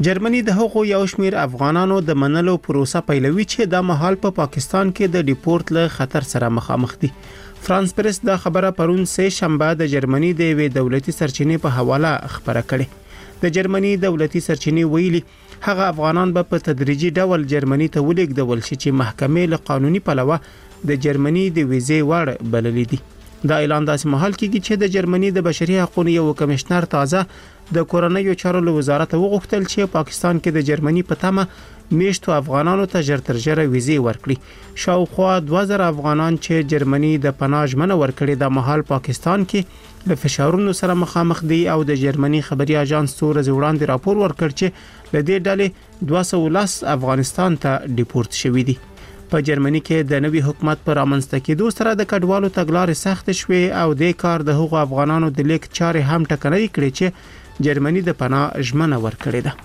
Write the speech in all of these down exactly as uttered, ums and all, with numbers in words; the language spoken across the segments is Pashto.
جرمني د هغو یو شمیر افغانانو د منلو پروسه پیلوي چې د مهال په پا پاکستان کې د ډیپورت له خطر سره مخامخ دي. فرانس پریس دا خبره پرون سه شنبه د جرمني د وی دولتي سرچینې په حواله خبره کړې. د جرمني دولتي سرچینې ویلي هغه افغانان به په تدریجي ډول جرمني ته ولیږدول شي چې محکمې له قانوني پلوه د جرمني د ویزې وړ بللې دي. دا اعلان داسې مهال کېږي چې د جرمني د بشري حقوقو یو کمشنر تازه د کورنیو چارو له وزارت وغوښتل چې پاکستان کې د جرمني په تمه میشتو افغانانو ته ژر تر ژره ویزې ورکړي. شاوخوا دوه زره افغانان چې جرمني د پناه ژمنه ورکړې د مهال پاکستان کې له فشارونو سره مخامخ دي او د جرمني خبري اژانس څو ورځې وړاندې راپور ورکړ چې له دې ډلې دوه سوه ولس افغانستان ته ډیپورت شوي دي. په جرمني کې د نوي حکومت پر رامنځته کېدو سره د کډوالو تګلارې سخت شوې او د کار د هغو افغانانو د لیک چارې هم ټکنۍ کړې چې جرمني د پناه ژمنه ورکړې ده.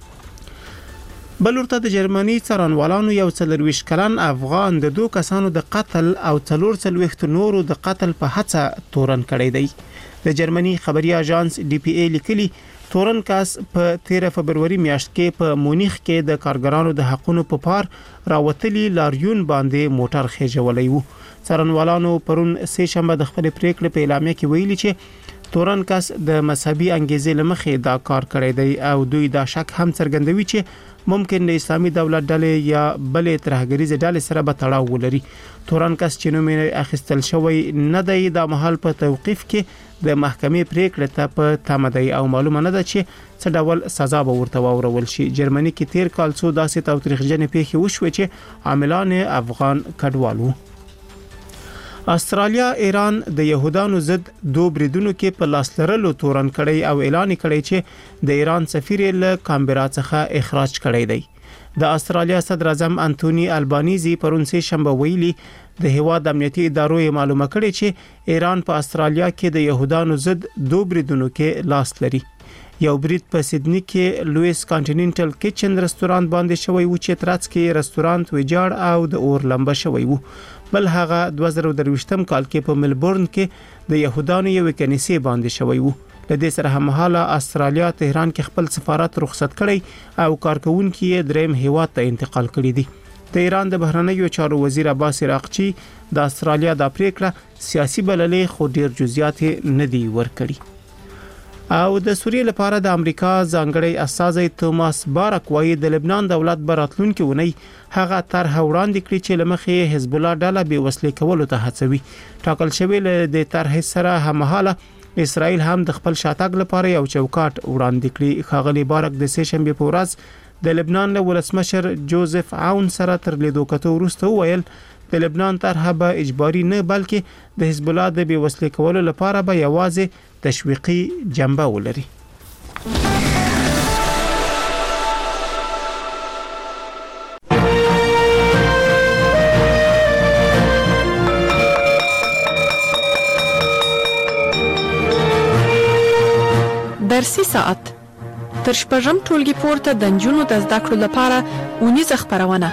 بل ورته د جرمني څارنوالانو یو څلرویشت کلن افغان د دوه کسانو د قتل او څلور څلوېښت نورو د قتل په هڅه تورن کړی دی. د جرمني خبري اژانس ډي پی ای لیکلي تورن کس په تیره فبروري میاشت کې په مونیخ کې د کارګرانو د حقونو په پار راوتلي لاریون باندې موټر خېجولی وو. څارنوالانو پرون سه شنبه د خپل پریکړې په اعلامیه کې ویلي چې تورن کس د مذهبي انګیزې لمخې دا کار کړی دی او دوی دا شک هم څرګندوي چې ممکن د اسلامي دولت ډلې یا بلې ترهګریزې ډلې سره به تړاو ولري. تورن کس چې نوم یې اخیستل شوی نه دی د مهال په توقیف کې د محکمې پریکړې ته په تمه دی او معلومه نه ده چې څه ډول سزا به ورته واورول شي. جرمني کې تیر کال څو داسې تاوتریخجنې پیښې وشوې چې عاملان افغان کډوال وو. استرالیا ایران د يهودانو ضد دوه بریدونو کې په لاس لرلو تورن کړی او اعلان کړی چې د ایران سفیر له کانبرا څخه اخراج کړی دی. د استرالیا صدر اعظم انټونی البانیزي پرون سه شنبه ویلي د هیواد امنیتي ادارو معلومه کړې چې ایران په استرالیا کې د يهودانو ضد دوه بریدونو کې لاس لري. یو برید په سیدنی کې لویس کانټیننټل کچن رستورانت باندې شوی و چې ترڅ کې رستورانت ویجاړ او د اور لمبه شوی وو. بل هغه دوه زره درویشتم کال کې په ملبورن کې د يهودانو یو کنيسې باندې شوی وو. د دې سره هممهاله استرالیا تهران کې خپل سفارت رخصت کړی او کارکونکو یې دریم هیواد ته انتقال کړی دي. د ایران د بهرنیو چارو وزیر عباس عراقچی د استرالیا د پریکړه سیاسي بللې خو ډیر جزئیات نه دی ورکړي. او د سوریې لپاره د امریکا ځانګړی استازی توماس بارک وایي د لبنان دولت براتلونکو ونی هغه طرح وړاندې کړی چې لمخې حزب الله ډله به وسلې کولو ته هڅوي. ټاکل شوی له د طرح سره هممهاله اسرائیل هم د خپل شاتګ لپاره یو چوکاټ وړاندې کړی. خاغلی بارک د سه شنبه په ورځ د لبنان له ولسمشر جوزف عون سره تر لیدو کتو وروسته ویل د لبنان طرح به اجباري نه بلکې د حزب الله د بې وسلې کولو لپاره به یوازې تشویقي جنبه ولري. درسي ساعت تر شپږم ټولګي پورته د نجونو د زده کړو لپاره اونیزه خپرونه.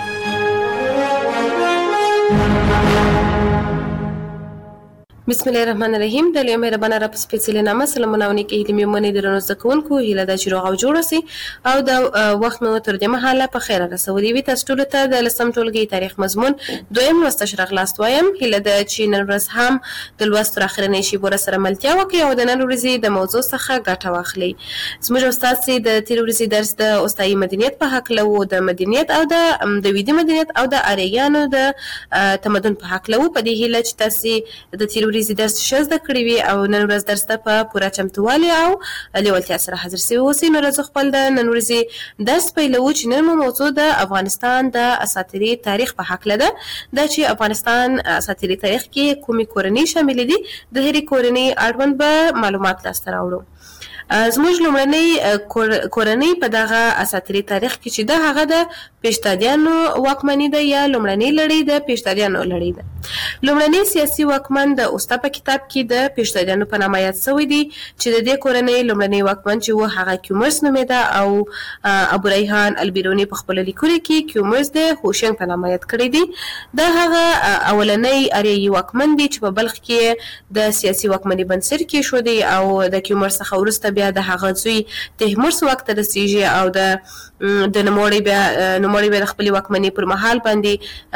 بسم الله الرحمن الرحیم. د لیو مهربانه رب سپیڅلې نامه سلامونه او نیکي هیلې مې منې درنو زده کوونکو هیله ده چې روغ او جوړ اوسئ او د وخت مو تر دې مهاله په خیر رسولي وي. تاسو ټولو ته د لسم ټولګي تاریخ مضمون دویم لوست شرح لاست وایم. هیله ده چې نن ورځ هم د لوست تر اخرنۍ شیبو سره ملتیا وکړئ او د نن ورځې د موضوع څخه ګټه واخلئ. زموږ استاد سي د تیر ورځې درس د اوستایي مدنیت په حق له د مدنیت او د د ویدي مدنیت او د اریانو د تمدن په حق له په دې هیله چې تاسو د تیر ورځې درس شزده کړی وي او نن ورځ درس ته په پوره چمتووالي او لیوالتیا سره حاضر سوي اوسئ. نو راځو خپل د نن ورځې درس پیلوو چې نن مو موضوع د افغانستان د اساطیري تاریخ په حق ده. دا چې افغانستان اساطیري تاریخ کې کومې کورنۍ شامل دي د هرې کورنۍ اړوند به معلومات لاسته راوړو. زموږ لومړنۍ کورنۍ په دغه اساطیري تاریخ کې چې د هغه د پیشتادیانو واکمني ده یا لومړنۍ لړۍ د پیشتادیانو لړۍ ده. لومړنۍ سیاسي واکمن د اوستا په کتاب کې د پیشتادیانو په نامه یاد شوی دی چې د دې کورنۍ لومړنۍ واکمن چې و هغه کیومرس نومېده او ابو ریحان البیرونی په خپل لیکلو کې کیومرس د هوشنګ په نامه یاد کړی دی. دا هغه اولنۍ اریایي واکمن دی چې په بلخ کې د سیاسي واکمنۍ بنسټ کېښود دی او د کیومرس څخه وروسته بیا د هغه زوی تیمورس واک ته رسیږي او د د نوموړي بیا نوموړي بیا د خپلې واکمنۍ پر مهال باندې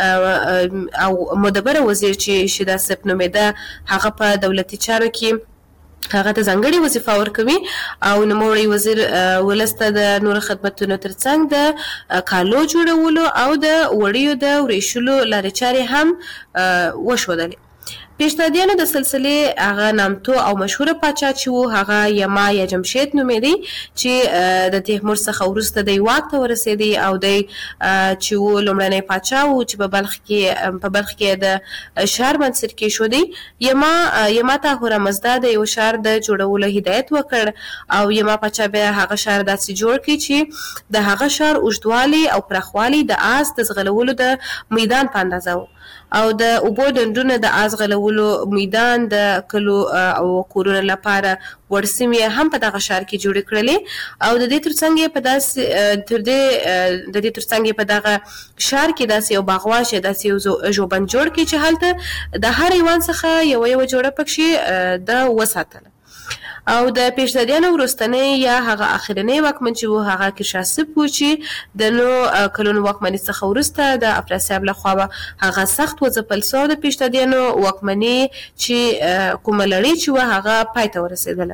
او مدبر وزیر چې شیدا سپ نومېده هغه په دولتي چارو کې هغه ته ځانګړې وظیفه ورکوي او نوموړی وزیر ولس ته د نورو خدمتونو ترڅنګ د کالو جوړولو او د وړیو د وریشلو لارې چارې هم وښودلې. پیشتادیانو د سلسلې هغه نامتو او مشهوره پاچا چې و هغه یما یا جمشید نومېدی چې د تیمور څخه وروسته دی واک ته ورسېدی او دی چې و لومړنی پاچا و چې په بلخ کې په بلخ کې د ښار بنسټ کېښودی. یما یما ته هورمزدا د یو ښار د جوړولو هدایت وکړ او یما پاچا بیا هغه ښار داسې جوړ کړي چې د هغه ښار اوږدوالی او پراخوالی د آس د ځغلولو د میدان په اندازه و او د اوبو ډنډونه د آس غلولو میدان د کلو او کورونو لپاره ورسمې هم په دغه ښار کې جوړې کړلې او د دې ترڅنګ په داسې تر دې د دې ترڅنګ په دغه ښار کې داسې یو باغواش داسې یو ژوبند جوړ کړي چې هلته د هر ایوان څخه یو یو جوړه پکښې د وساتله. او د پیشتادیانو وروستنۍ یا هغه اخرنۍ واکمن چې و هغه کیرشاسپ و چې د نو کلونو واکمنۍ څخه وروسته د افراسیاب لخوا هغه سخت وځپل سو. د پیشتادیانو واکمنۍ چې کومه لړۍ چې و هغه پای ته ورسېدله.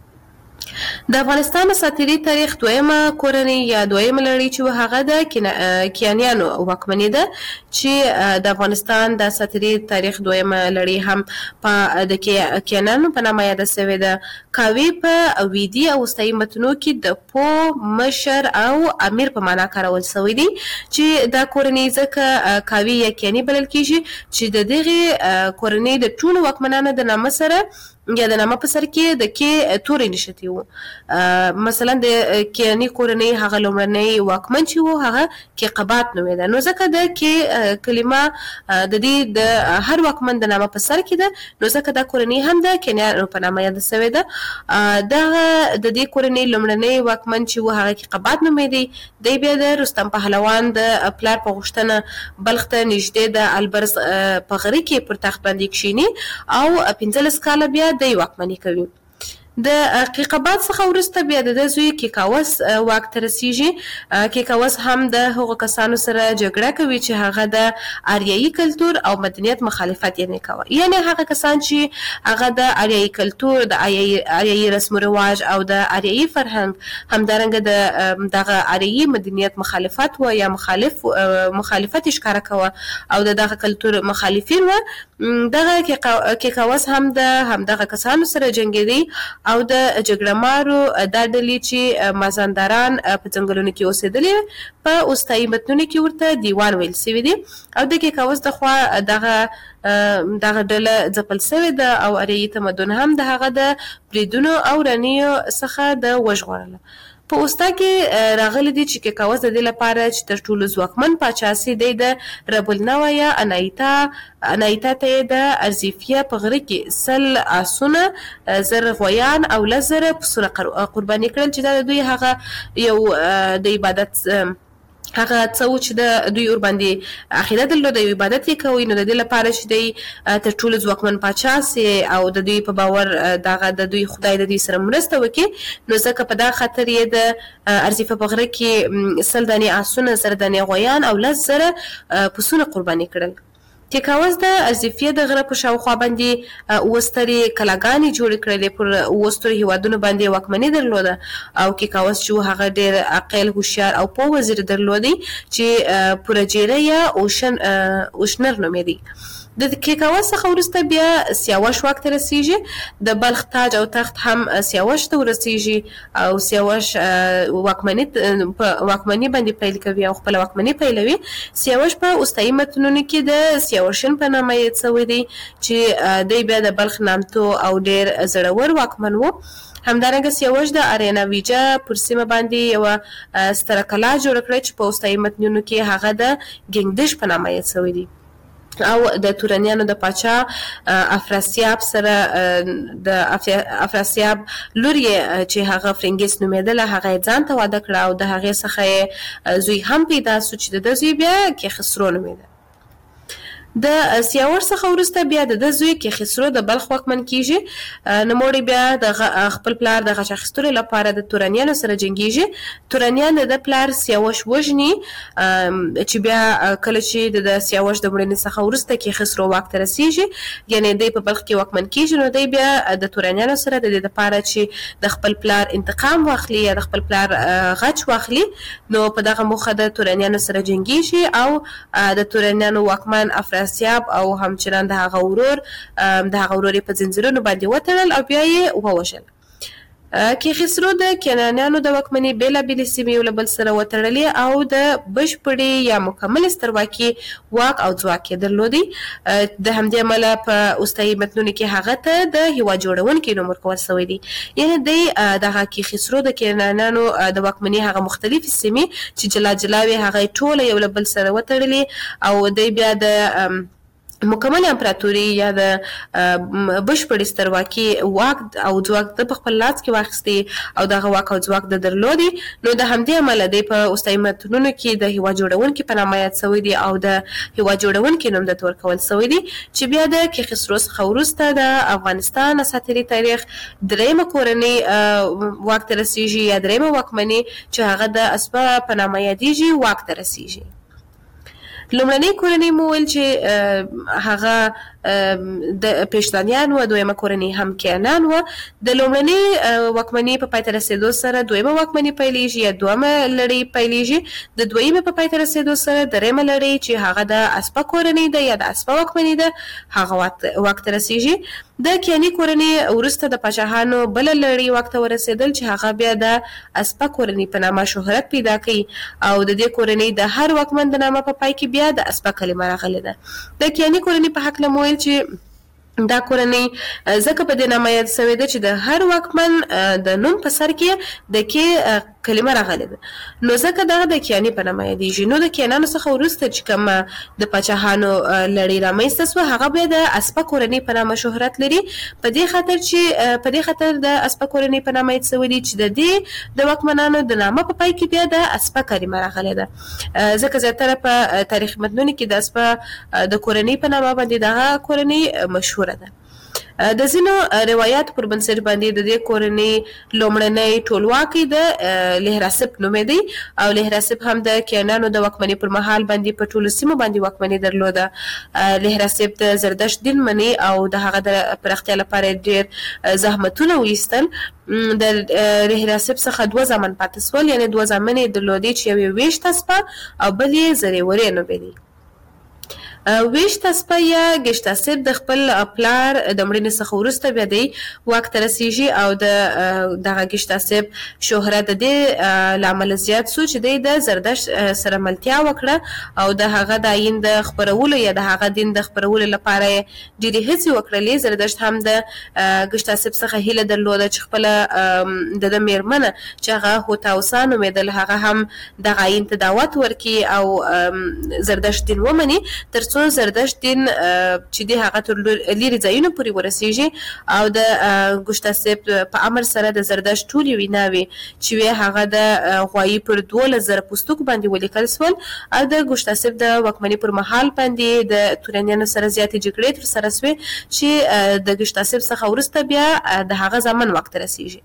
د افغانستان اساطیري تاریخ دویمه کورنۍ یا دویمه لړۍ چې هغه د کیانیانو واکمنۍ ده چې د افغانستان د اساطیري تاریخ دویمه لړۍ هم په د کیانیانو په نامه یاده شوې ده. کاوی په ویدي او وروستیو متنو کې د پو مشر او امیر په معنا کارول شوی دی چې دا کورنۍ ځکه کاوی یا کیاني بلل کېږي چې د دغې کورنۍ د ټولو واکمنانو د نامه سره یا د نامه په سر کې د کې تورې نښتي وو. مثلا د کیاني کورنۍ هغه لومړنی واکمن چې وو هغه کیقبات نومېده نو ځکه د کې کلمه د دې د هر واکمن د نامه په سر کې ده نو ځکه دا کورنۍ هم د کیانیانو په نامه یاده شوې ده. دغه د دې کورنۍ لومړنی واکمن چې وو هغه کیقبات نومېدی. دی بیا د رستم پهلوان د پلار په غوښتنه بلخ ته نږدې د البرز په غره کې پر تخت باندې کښیني او پنځلس کاله بیا د واکمني کوي. د کیقبات څخه وروسته بیا د زوی کیکاوس واک ته رسیږي. کیکاوس هم د هغو کسانو سره جګړه کوي چې هغه د آریایي کلتور او مدنیت مخالفت یې کوي یعنی هغه کسان چې هغه د آریایي کلتور د آریایي رسم و رواج او د آریایي فرهنګ همدارنګه د دغه آریایي مدنیت مخالفت و یا مخالف مخالفت ښکاره کوي او د دغه کلتور مخالفین و. دغه کیکاوس هم د همدغه کسانو سره جنګېدی او د جګړه مارو دا ډلې چې مازندران په ځنګلونو کې اوسېدلې په اوستایي متنونو کې ورته دیوان ویل شوی دی او د کیکاوس د خوا دغه دغه ډله ځپل شوې ده او اریایي تمدن هم د هغه د بریدونو او رنیو څخه د وژغورله. په اوستا کې راغلي دي چې کیکاوس د دې لپاره چې تر ټولو ځواکمن پاچا سي دی د رب النوع یا انایتا انایتا ته د ارزیفیه په غره کې سل آسونه زر غویان او لزر پسونه قرباني کړل چې دا دوی هغه یو د عبادت هغه څه چې د دوی ور باندې عقیده درلوده یو عبادت یې کوي نو د دې لپاره چې دی تر ټولو ځواکمن پاچا سي او د دوی په باور دغه د دوی خدای د دوی سره مرسته وکړي نو ځکه په دا خاطر یې د ارزیفه په غره کې سل دانې آسونه زر دانې غویان او لس زره پسونه قرباني کړل. کیکاوس د ارزیفیه د غره په شاوخوا باندې اوستري کلاګانې جوړې کړلې پر اوستري هیوادونو باندې واکمني درلوده او کیکاوس چې هغه ډېر عاقل هوښیار او په وزیر درلودي چې پرجیره یا اوشن اوشنر نومېدی. د کیکاوس څخه وروسته بیا سیاوش واک ته رسیږي. د بلخ تاج او تخت هم سیاوش ته ورسیږي او سیاوش واکمني واکمني باندې پیل کوي او خپل واکمني پیلوي. سیاوش په اوستایي متنونو کې د سیاوشن په نامه یاد شوی دی چې دی بیا د بلخ نامتو او ډېر زړور واکمن و همدارنګه سیاوش د ارینا ویجا پر سیمه باندې یو ستره کلا جوړ کړه چې په اوستایي متنونو کې هغه د ګنگدش په نامه یاد شوی دی او د تورانیانو د پاچا افراسیاب سره د افراسیاب لور چې هغه فرنګیس نومېدله هغه ځان ته واده کړه او د هغې څخه زوی هم پیدا سو چې د زوی بیا کیخسرو نومېده. د سیاوش څخه وروسته بیا د زوی کیخسرو د بلخ واکمن کیږي. نوموړی بیا د خپل پلار د غچ اخیستلو لپاره د تورانیانو سره جنګیږي. تورانیان د پلار سیاوش وژني چې بیا کله چې د سیاوش د مړینې څخه وروسته کیخسرو واک ته رسیږي یعنی دی په بلخ کې واکمن کیږي نو دی بیا د تورانیانو سره د دې لپاره چې د خپل پلار انتقام واخلي یا د خپل پلار غچ واخلي نو په دغه موخه د تورانیانو سره جنګیږي او د تورانیانو واکمن افراسیاب سیاب او همچنان د هغه ورور د هغه ورور په زنجیرونو باندې وتړل او بیا یې ووژل. کیخسرو د کنعانیانو د واکمنۍ بېلابېلې سیمې یو له بل سره وتړلې او د بشپړې یا مکملې سترواکي واک او ځواک یې درلودی. د همدې امله په اوستایي متنونو کې هغه ته د هیواد جوړونکي نوم ورکول شوی دی. یعنې دی دغه کیخسرو د کنعانیانو د واکمنۍ هغه مختلفې سیمې چې جلا جلا وې هغه یې ټوله یو له بل سره وتړلې او دی بیا د مکمل امپراتوري یا د بشپړې سترواکي واک او ځواک د په خپل لاس کې واخیستي او دغه واک او ځواک د درلودي نو د همدې امله دی په اوستایي متنونو کې د هیواد جوړونکي په نامه یاد شوی دی او د هیواد جوړونکي نوم درته ورکول شوی دی چې بیا د کیخسرو څخه وروسته د افغانستان اساطیري تاریخ دریمه کورنۍ واک ته رسیږي یا دریمه واکمني چې هغه د اسپه په نامه یادیږي واک ته رسیږي. لومړنۍ کورنۍ مو ویل چې هغه د پېشتانیان و دویمه کورنۍ هم کیانان و. د لومړنۍ واکمنۍ په پای ته رسېدو سره دویمه واکمنۍ پیلېږي یا دویمه لړۍ پیلېږي. د دویمه په پای ته رسېدو سره دریمه لړۍ چې هغه د اسپه کورنۍ ده یا د اسپه واکمنۍ ده هغه واک ته رسېږي. د کیاني کورنۍ وروسته د پاچاهانو بله لړۍ واک ته ورسېدل چې هغه بیا د اسپه کورنۍ په نامه شهرت پیدا کوي او د دې کورنۍ د هر واکمن د نامه په پای کې بیا د اسپه کلمه راغلې ده. د کیاني کورنۍ په هکله مو ویل چې دا کورنۍ ځکه په دې نامه یاد شوې ده چې د هر واکمن د نوم په سر کې د کې کلمه راغلې ده نو ځکه دغه د کیاني په نامه یادېږي. نو د کیانانو څخه وروسته چې کوم د پاچاهانو لړۍ رامنځته سوه هغه بیا د اسپه کورنۍ په نامه شهرت لري په دې خاطر چې په دې خاطر د اسپه کورنۍ په نامه یاد شوی دي چې د دې د واکمنانو د نامه په پای کې بیا د اسپه کلمه راغلې ده. ځکه زیاتره په تاریخي متنونو کې د اسپه د کورنۍ په نامه باندې دغه کورنۍ مشهوره ده. د ځینو روایت پر بنسټ باندې د دې کورنۍ لومړنۍ ټولواکي د لهراسپ نومېدی او لهراسپ هم د کیانانو د واکمنۍ پر مهال باندې په ټولو سیمو باندې واکمنۍ درلوده. لهراسپ د زردشت دین مني او د هغه د پراختیا لپاره ډېر زحمتونه وایستل. د لهراسپ څخه دوه زامن پاتې سول یعنې دوه زامن یې درلودې چې یو یې ویشت اسپه او بل یې زریورې نومېدی. ویشت اسپه یا ګشتاسپ د خپل پلار د مړینې څخه وروسته بیا دی واک ته رسیږي او د دغه ګشتاسپ شهرت د دې له امله زیات سو چې دی د زردشت سره ملتیا وکړه او د هغه د آیین د خپرولو یا د هغه دین د خپرولو لپاره ډېرې هڅې وکړلې. زردشت هم د ګشتاسپ څخه هیله درلوده چې خپله د ده مېرمنه چې هغه هوتاوسا نومېدل هغه هم دغه آیین ته دعوت ورکړي او زردشت دین ومني تر څو زردشت دین چې دی هغه تر لیرې ځایونو پورې ورسیږي او د ګشتاسپ په امر سره د زردشت ټولې ویناوې چې وې هغه د غوایي پر دولس زره پوستکو باندې ولیکل سول او د ګشتاسپ د واکمنۍ پر مهال باندې د تورانیانو سره زیاتې جګړې ترسره سوې چې د ګشتاسپ څخه وروسته بیا د هغه زمن واک ته رسیږي.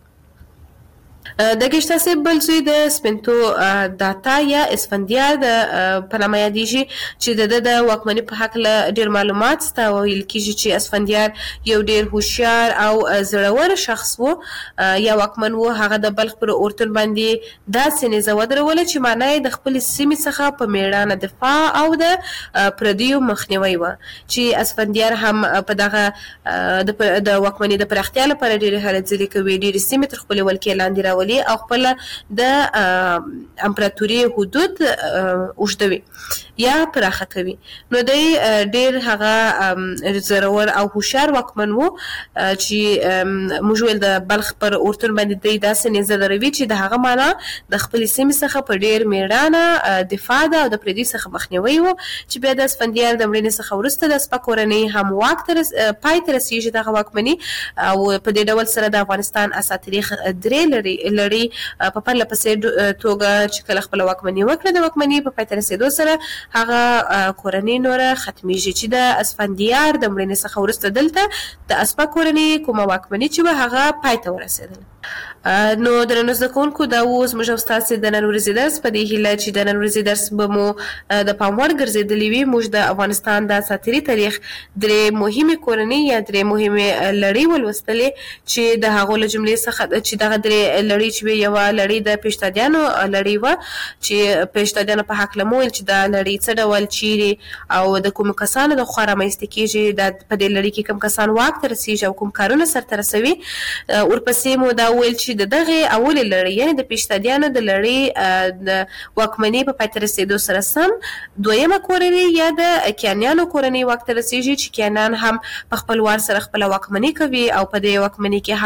د ګشتاسپ بل زوی د سپنتو داتا یا اسفندیار د په نامه یادېږي چې د ده د واکمنۍ په هکله ډېر معلومات شته. ویل کېږي چې اسفندیار یو ډېر هوښیار او زړور شخص و یا واکمن و. هغه د بلخ پر اورتون باندې داسې نیزه ودروله چې معنا یې د خپلې سیمې څخه په مېړانه دفاع او د پردیو مخنیوی و چې اسفندیار هم په دغه د واکمنۍ د پراختیا لپاره ډېرې هلې ځلې کوي. ډېرې سیمې تر خپلې ولکې لاندې راولي او خپل د امپراتوري حدود اوږدوي. یا پراخه کوي. نو دی ډیر هغه زورور او هوښیار واکمن وو چې موږ ویل د بلخ پر اورتون باندې دی داسې نیزه دروي چې د هغه معنا د خپلې سیمې څخه په ډیر میړانه دفاع ده او د پردي څخه مخنیوي وو چې بیا د اسفندیار د مړینې څخه وروسته د سپه کورنۍ هم واک ته پای ته رسېږي دغه واکمني او په دې ډول سره د افغانستان اساطیري درې لړۍ لړۍ په پرله پسې توګه چې کله خپله واکمني وکړه د واکمني په پای ته رسېدو سره هغه کورنۍ نوره ختمیږي چې د اسفندیار د مړینې څخه وروسته دلته د اسپه کورنۍ کومه واکمني چې وه هغه پای ته ورسېدله. نو درنو زده کوونکو دا اوس موږ او ستاسې د نن ورځې درس په دې هیله چې د نن ورځې درس به مو د پام وړ ګرځېدلی وي. موږ د افغانستان د اساطیري تاریخ درې مهمې کورنۍ یا درې مهمې لړۍ ولوستلې چې د هغو له جملې څخه چې دغه درې لړۍ چې وي یوه لړۍ د پیشتادیانو لړۍ وه چې پیشتادیانو په هکله مو ویل چې دا لړۍ څه ډول چیرې او د کومو کسانو د خوا رامنځته کېږي د په دې لړۍ کې کوم کسان واک ته رسېږي او کوم کارونه سرته رسوي. ورپسې مو دا ویل چې د دغې اولې لړۍ یعنې د پیشتادیانو د لړۍ د واکمنۍ په پای ته رسېدو سره سم دویمه کورنۍ یا د کیانیانو کورنۍ واک ته رسېږي چې کیانیان هم په خپل وار سره خپله واکمني کوي او په دې واکمنۍ کې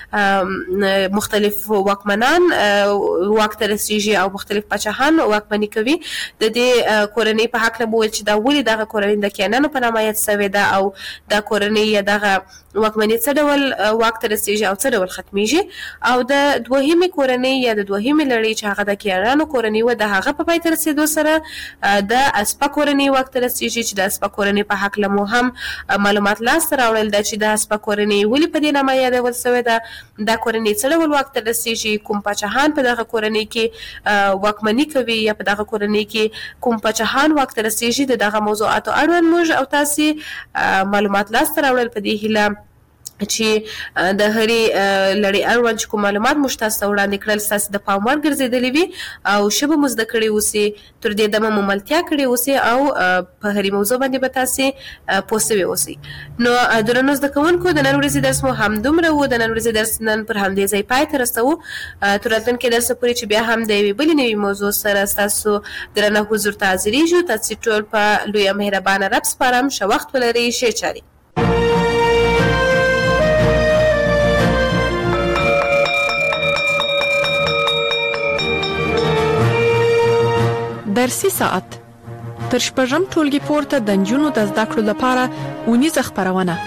هم مختلف واکمنان واک ته رسېږي او مختلف پاچاهان واکمني کوي. د دې کورنۍ په هکله مو ویل چې دا ولې دغه کورنۍ د کیانیانو په نامه یاد سوې ده او دا کورنۍ یا دغه واکمني څه ډول واک ته رسېږي او څه ډول ختمیږي. او د دوهمې کورنۍ یا د دوهمې لړۍ چې هغه د کیانیانو کورنۍ وه د هغه په پای ته رسېدو سره د اسپه کورنۍ واک ته رسېږي چې د اسپه کورنۍ په هکله مو هم معلومات لاسته راوړل ده چې د اسپه کورنۍ ولې په دې نامه یادول سوې ده، دا کورنۍ څه ډول واک ته رسېږي، کوم پاچاهان په دغه کورنۍ کې واکمني کوي یا په دغه کورنۍ کې کوم پاچاهان واک ته رسېږي. د دغه موضوعاتو اړوند موږ او تاسې معلومات لاسته راوړل په دې هیله چې د هرې لړۍ اړوند چې کوم معلومات موږ تاسو ته وړاندې کړل ستاسې د پام وړ ګرځېدلي وي او ښه به مو زده کړي اوسئ، تر دې دمه مو ملتیا کړې اوسئ او په هرې موضوع باندې به تاسې پوه سوي اوسئ. نو درنو زده کوونکو د نن ورځې درس مو همدومره و. د نن ورځې درس نن پر همدې ځای پای ته رسوو. تر راتلونکي درسه پورې چې بیا هم د یوې بلې نوې موضوع سره ستاسو درنه حضور ته حاضرېږو. تاسې ټول په لویه مهربانه رب سپارم. ښه وخت ولرئ، ښې چارې. درسي ساعت تر شپږم ټولګي پورته د نجونو د زده کړو لپاره اونیزه خپرونه.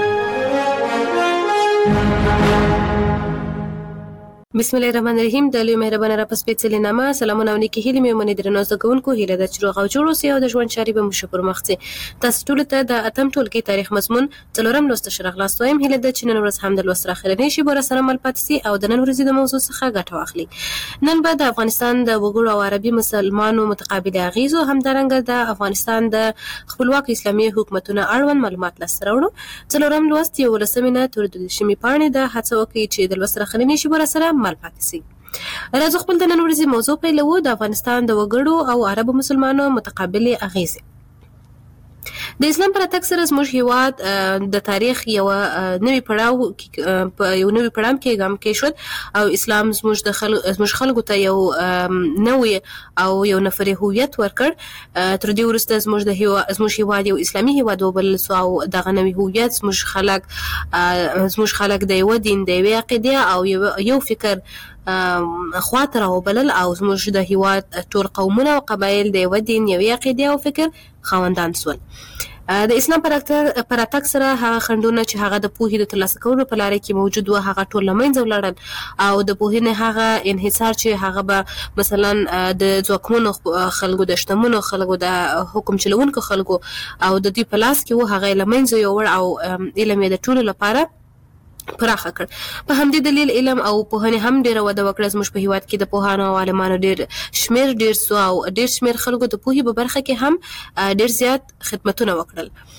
بسم الله الرحمن الرحیم. د لوی مهربانه رب سپېڅلې نامه سلامونه او نیکې هیلې مې ومنې درنو زده کوونکو. هیله ده چې روغ او جوړ اوسئ او د ژوند چارې به مو ښه پرمخ ځي. تاسو ټولو ته د اتم ټولګي تاریخ مضمون څلورم لوست ښه راغلاست وایم. هیله ده چې نن ورځ هم د لوست راخرنۍ شي به راسره مل پاتې سي او د نن ورځې د موضوع څخه ګټه واخلئ. نن به د افغانستان د وګړو او عربي مسلمانو متقابل اغیزو همدارنګه د افغانستان د خپلواک اسلامي حکومتونو اړوند معلومات لاسته راوړو. څلورم لوست یولسمې نه تر دولسمې پاڼې ده. هڅه وکړئ چې د لوست راخرنۍ شي به راسره مل پاتې سي. راځو خپل د نن ورځې موضوع پیلوو. د افغانستان د وګړو او عربو مسلمانو متقابلې اغیزې. د اسلام پر راتګ سره زموږ هیواد د تاریخ یو نوی پړاو په یو نوی پړاو کې ګام کې شو او اسلام زموږ د خلکو زموږ خلکو ته یو نوی او یو نفري هویت ورکړ. تر دې وروسته زموږ د هیواد زموږ هیواد یو اسلامي هیواد وبلل سو او دغه نوی هویت زموږ خلک زموږ خلک د یو دین د یو عقیده او یو فکر خواته راوبلل او زموږ د هیواد ټول قومونه او قبایل د یو دین یو عقیده او فکر خاوندان سول. د اسلام پر راتګ سره هغه خنډونه چې هغه د پوهې د ترلاسه کولو په لاره کې موجود و هغه ټول له منځه ولاړل او د پوهې نه هغه انحصار چې هغه به مثلا د ځواکمنو خلکو د شتمنو خلکو د حکم چلوونکو خلکو او د دوی په لاس کې و هغه له منځه یوړ او علم یې د ټولو لپاره پراخه کړ. په همدې دلیل علم او پوهنې هم ډېره وده وکړه. زموږ په هیواد کې د پوهانو او عالمانو ډېر شمېر ډېر سو او ډېر شمېر خلکو د پوهې په برخه کې هم ډېر زیات خدمتونه وکړل.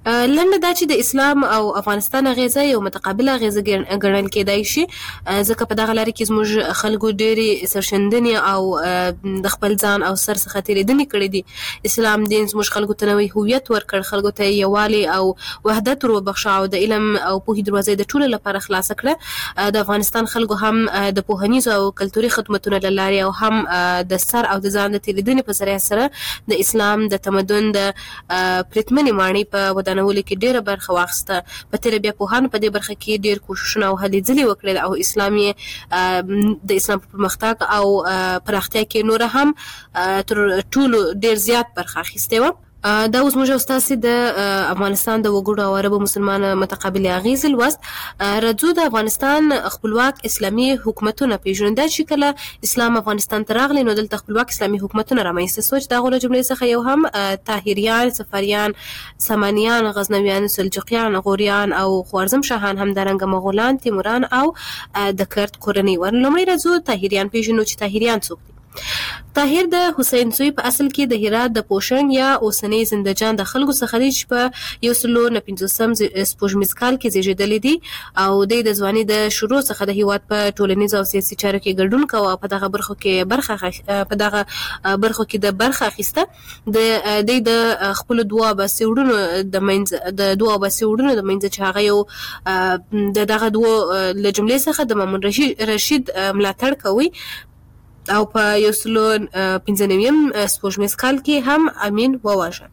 لنډه دا چې د اسلام او افغانستان اغیزه یو متقابله اغیزه ګڼل کېدای شي، ځکه په دغه لارې کې زموږ خلکو ډېرې سرښندنې او د خپل ځان او سر څخه تېرېدنې کړې دي. اسلام دین زموږ خلکو ته نوی هویت ورکړ، خلکو ته یووالی او وحدت وروبخښه او د علم او پوهې دروازه د ټولو لپاره خلاصه کړه. د افغانستان خلکو هم د پوهنیزو او کلتوري خدمتونو له لارې او هم د سر او د ځان د تېرېدنې په ذریعه سره د اسلام د تمدن د پرتمنې ماڼۍ په ودانولو کې ډېره برخه واخیسته. په تېره بیا پوهانو په دې برخه کې ډېر کوښښونه او هلې ځلې وکړل او اسلام یې د اسلام په پرمختګ او پراختیا کې نوره هم تر ټولو ډېر زیات برخه اخیستې وه. دا اوس موږ ستاسې د افغانستان د وګړو او عربو مسلمانو متقابلې اغیزې لوست. راځو د افغانستان خپلواک اسلامي حکومتونه پېژنو. دا چې کله اسلام افغانستان ته راغلی نو دلته خپلواک اسلامي حکومتونه رامنځته سوه، چې د هغو له جملې څخه یو هم طاهریان، صفریان، سامانیان، غزنویان، سلجوقیان، غوریان او خوارزم شاهان، همدارنګه مغولان، تیموران او د کرد کورنۍ ور. لومړی راځو طاهریان پېژنو چې طاهریان څوک دي. طاهر د حسین زوی په اصل کې د هرات د پوشنګ یا اوسنۍ زندجان د خلکو څخه دی چې په یو سلو نه پنځوسم سپوږمیز کال کې زیږېدلی دی او دی د ځوانۍ د شروع څخه د هېواد په ټولنیزو او سیاسي چارو کې ګډون کوه او په دغه برخو کې برخه په دغه برخو کې د برخه اخیسته. د دی د خپلو دوه اباسي وروڼو د منځ د دوه اباسي وروڼو د منځ چې هغه یو د دغه دوه له جملې څخه د مامون رشید ملاتړ کوي او په یو سلو پنځه نویم سپوږمیز کال کې هم امین وواژه.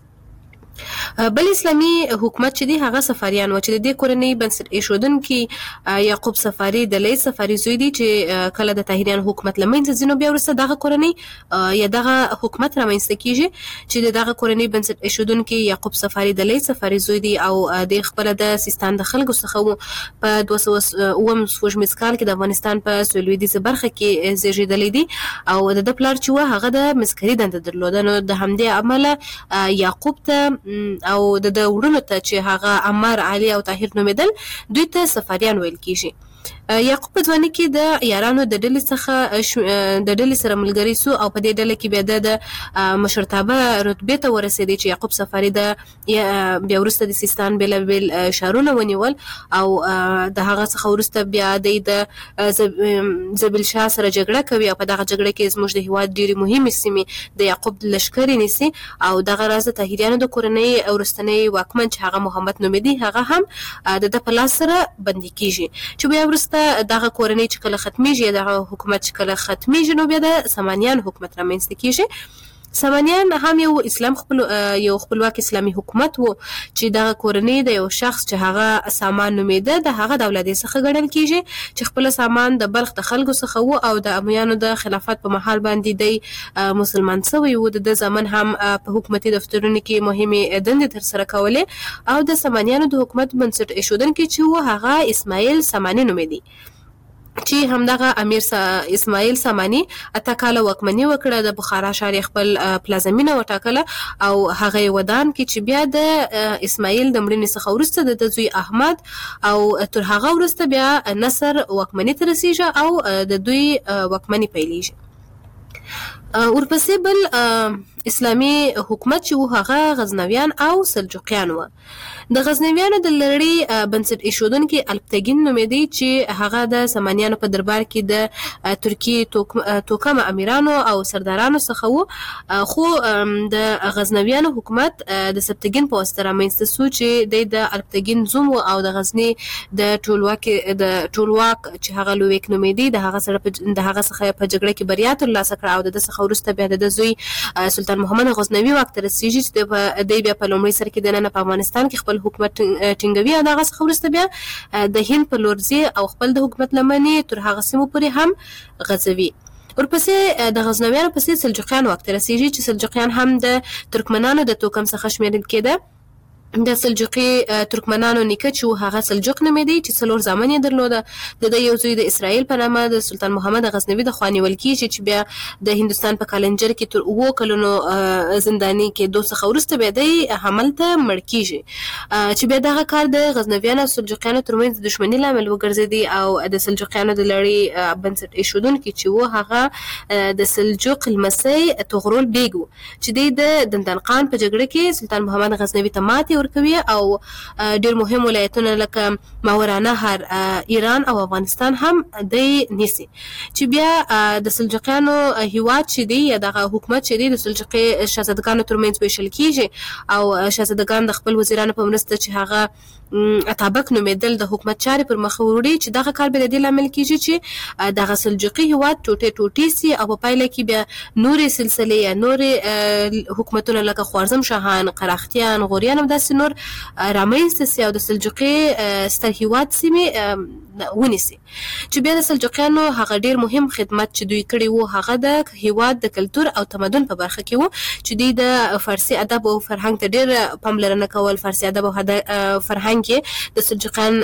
بل اسلامي حکومت چې دی هغه صفاریان و، چې د دې کورنۍ بنسټ ایښودونکي یعقوب صفاري د لیث صفاري زوی دی چې کله د طاهریان حکومت له منځه ځي نو بیا وروسته دغه کورنۍ یا دغه حکومت رامنځته کیږي چې د دغه کورنۍ بنسټ ایښودونکي یعقوب صفاري د لیث صفاري زوی دی او د خپله د سیستان د خلکو څخه و. په دوه سوه اووم سپوږمیز کال کې د افغانستان په سویلویدیځه برخه کې زیږېدلی دی او د ده پلار چې و هغه د مسکري دنده درلوده. نو د همدې امله یعقوب ته او د د وړونو ته چې هغه عمر، علي او طاهر نومېدل دوی ته صفاریان ویل کیږي. یعقوب په ځوانۍ کې د یارانو د ډلې څخه د ډلې سره ملګری سو او په دې ډله کې بیا د مشرتابه رتبې ته ورسېدی چې یعقوب صفاري د بیا وروسته د سیستان بېلابېل ښارونه ونیول او د هغه څخه وروسته بیا دی د زبیل شاه سره جګړه کوي او په دغه جګړه کې زموږ د هېواد ډېرې مهمې سیمې د یعقوب لښکرې نیسي او دغه راز د طاهریانو د کورنۍ وروستنی واکمن چې هغه محمد نومېدی هغه هم د ده په لاس سره بندي کیږي. چې بیا وروسته دغه کورنۍ چې کله ختمیږي، دغه حکومت چې کله ختمیږي نو بیا د سامانیان حکومت رامنځته کیږي. سامانیان هم یو اسلام خپل یو خپلواک اسلامي حکومت وو چې دغه کورنۍ د یو شخص چې هغه سامان نومېده د هغه د اولادې څخه ګڼل کیږي چې خپل سامان د بلخ د خلکو څخه وو او د امویانو د خلافت په مهال باندې دی مسلمان شوی وو. د زمن هم په حکومتي دفترونو کې مهمې دندې ترسره کولې او د سامانیانو د حکومت بنسټ ایښودونکی چې وو هغه اسماعیل ساماني نومېدی چې همدغه امیر اسماعیل ساماني اته کاله واکمني وکړه. د بخارا ښار خپل پلازمینه وټاکله او هغه یې ودان کې چې بیا د اسماعیل د مړینې څخه وروسته د زوی احمد او تر هغه وروسته بیا نصر واکمني ته رسیږي او د دوی واکمني پیلېږي. ورپسې بل اسلامي حکومت چې و هغه غزنویان او سلجوقیان و. د غزنویانو د لړۍ بنسټ ایښودونکي الپتګین نومېدی چې هغه د سامانیانو په دربار کې د ترکیې توکم امیرانو او سردارانو څخه و، خو د غزنویانو حکومت د سبتګین په واسطه رامنځته سو چې دی د الپتګین زوم و او د غزني د ټولواک د ټولواک چې هغه لویک نومېدی د هغه سره د هغه څخه په جګړه کې بریا ترلاسه کړه او د ده څخه وروسته بیا د زوی سلطان محمد غزنوي واک ته رسېږي چې دی بیا په لومړي سر کې دننه په افغانستان کې خپل حکومت ټینګوي او دغه څخه وروسته بیا د هند په لور ځي او خپل د حکومت لمنې تر هغه سیمو پورې هم غځوي. ورپسې د غزنویانو پسې سلجوقیان واک ته رسېږي چې سلجوقیان هم د ترکمنانو د توکم څخه شمېرل کېده. د سلجوقي ترکمنانو نیکه چې هغه سلجوق نومېدی چې څلور زامن یې درلوده. د ده یو زوی د اسرائیل په نامه د سلطان محمد غزنوي د خوا نیول کېږي چې بیا د هندوستان په کالنجر کې تر اوو کلونو زنداني کېدو څخه وروسته بیا دی هملته مړ کېږي چې بیا دغه کار د غزنویانو او سلجوقیانو ترمنځ د دښمني لامل وګرځېدی او د سلجوقیانو د لړۍ بنسټ ایښودونکي چې و هغه د سلجوق لمسی طغرل بیګ و چې دی د دندان خان په جګړه کې سلطان محمد غزنوي ته ماتې یې ورکوي او ډېر مهم ولایتونه لکه ماورالنهر، ایران او افغانستان هم دی نیسي. چې بیا د سلجوقیانو هیواد چې دی یا دغه حکومت چې دی د سلجوقي شاهزادګانو ترمنځ ویشل کیږي او شاهزادګان د خپل وزیرانو په مرسته چې هغه اتابک نومېدل د حکومت چارې پر مخ وړي، چې دغه کار به د دې لامل کیږي چې دغه سلجوقي هیواد ټوټې ټوټې سي او په پایله کې بیا نورې سلسلې یا نورې حکومتونه لکه خوارزم شاهان، قراختیان، غوریان او داسې نور رامنځته سي او د سلجوقي ستر هیواد سیمې ونیسي. چې بیا د سلجوقیانو هغه ډېر مهم خدمت چې دوی کړی وو هغه د هیواد د کلتور او تمدن په برخه کې وو، چې دوی د فارسي ادب او فرهنګ ته ډېر پاملرنه کول. فارسي ادب او فرهنګ کې د سلجوقیان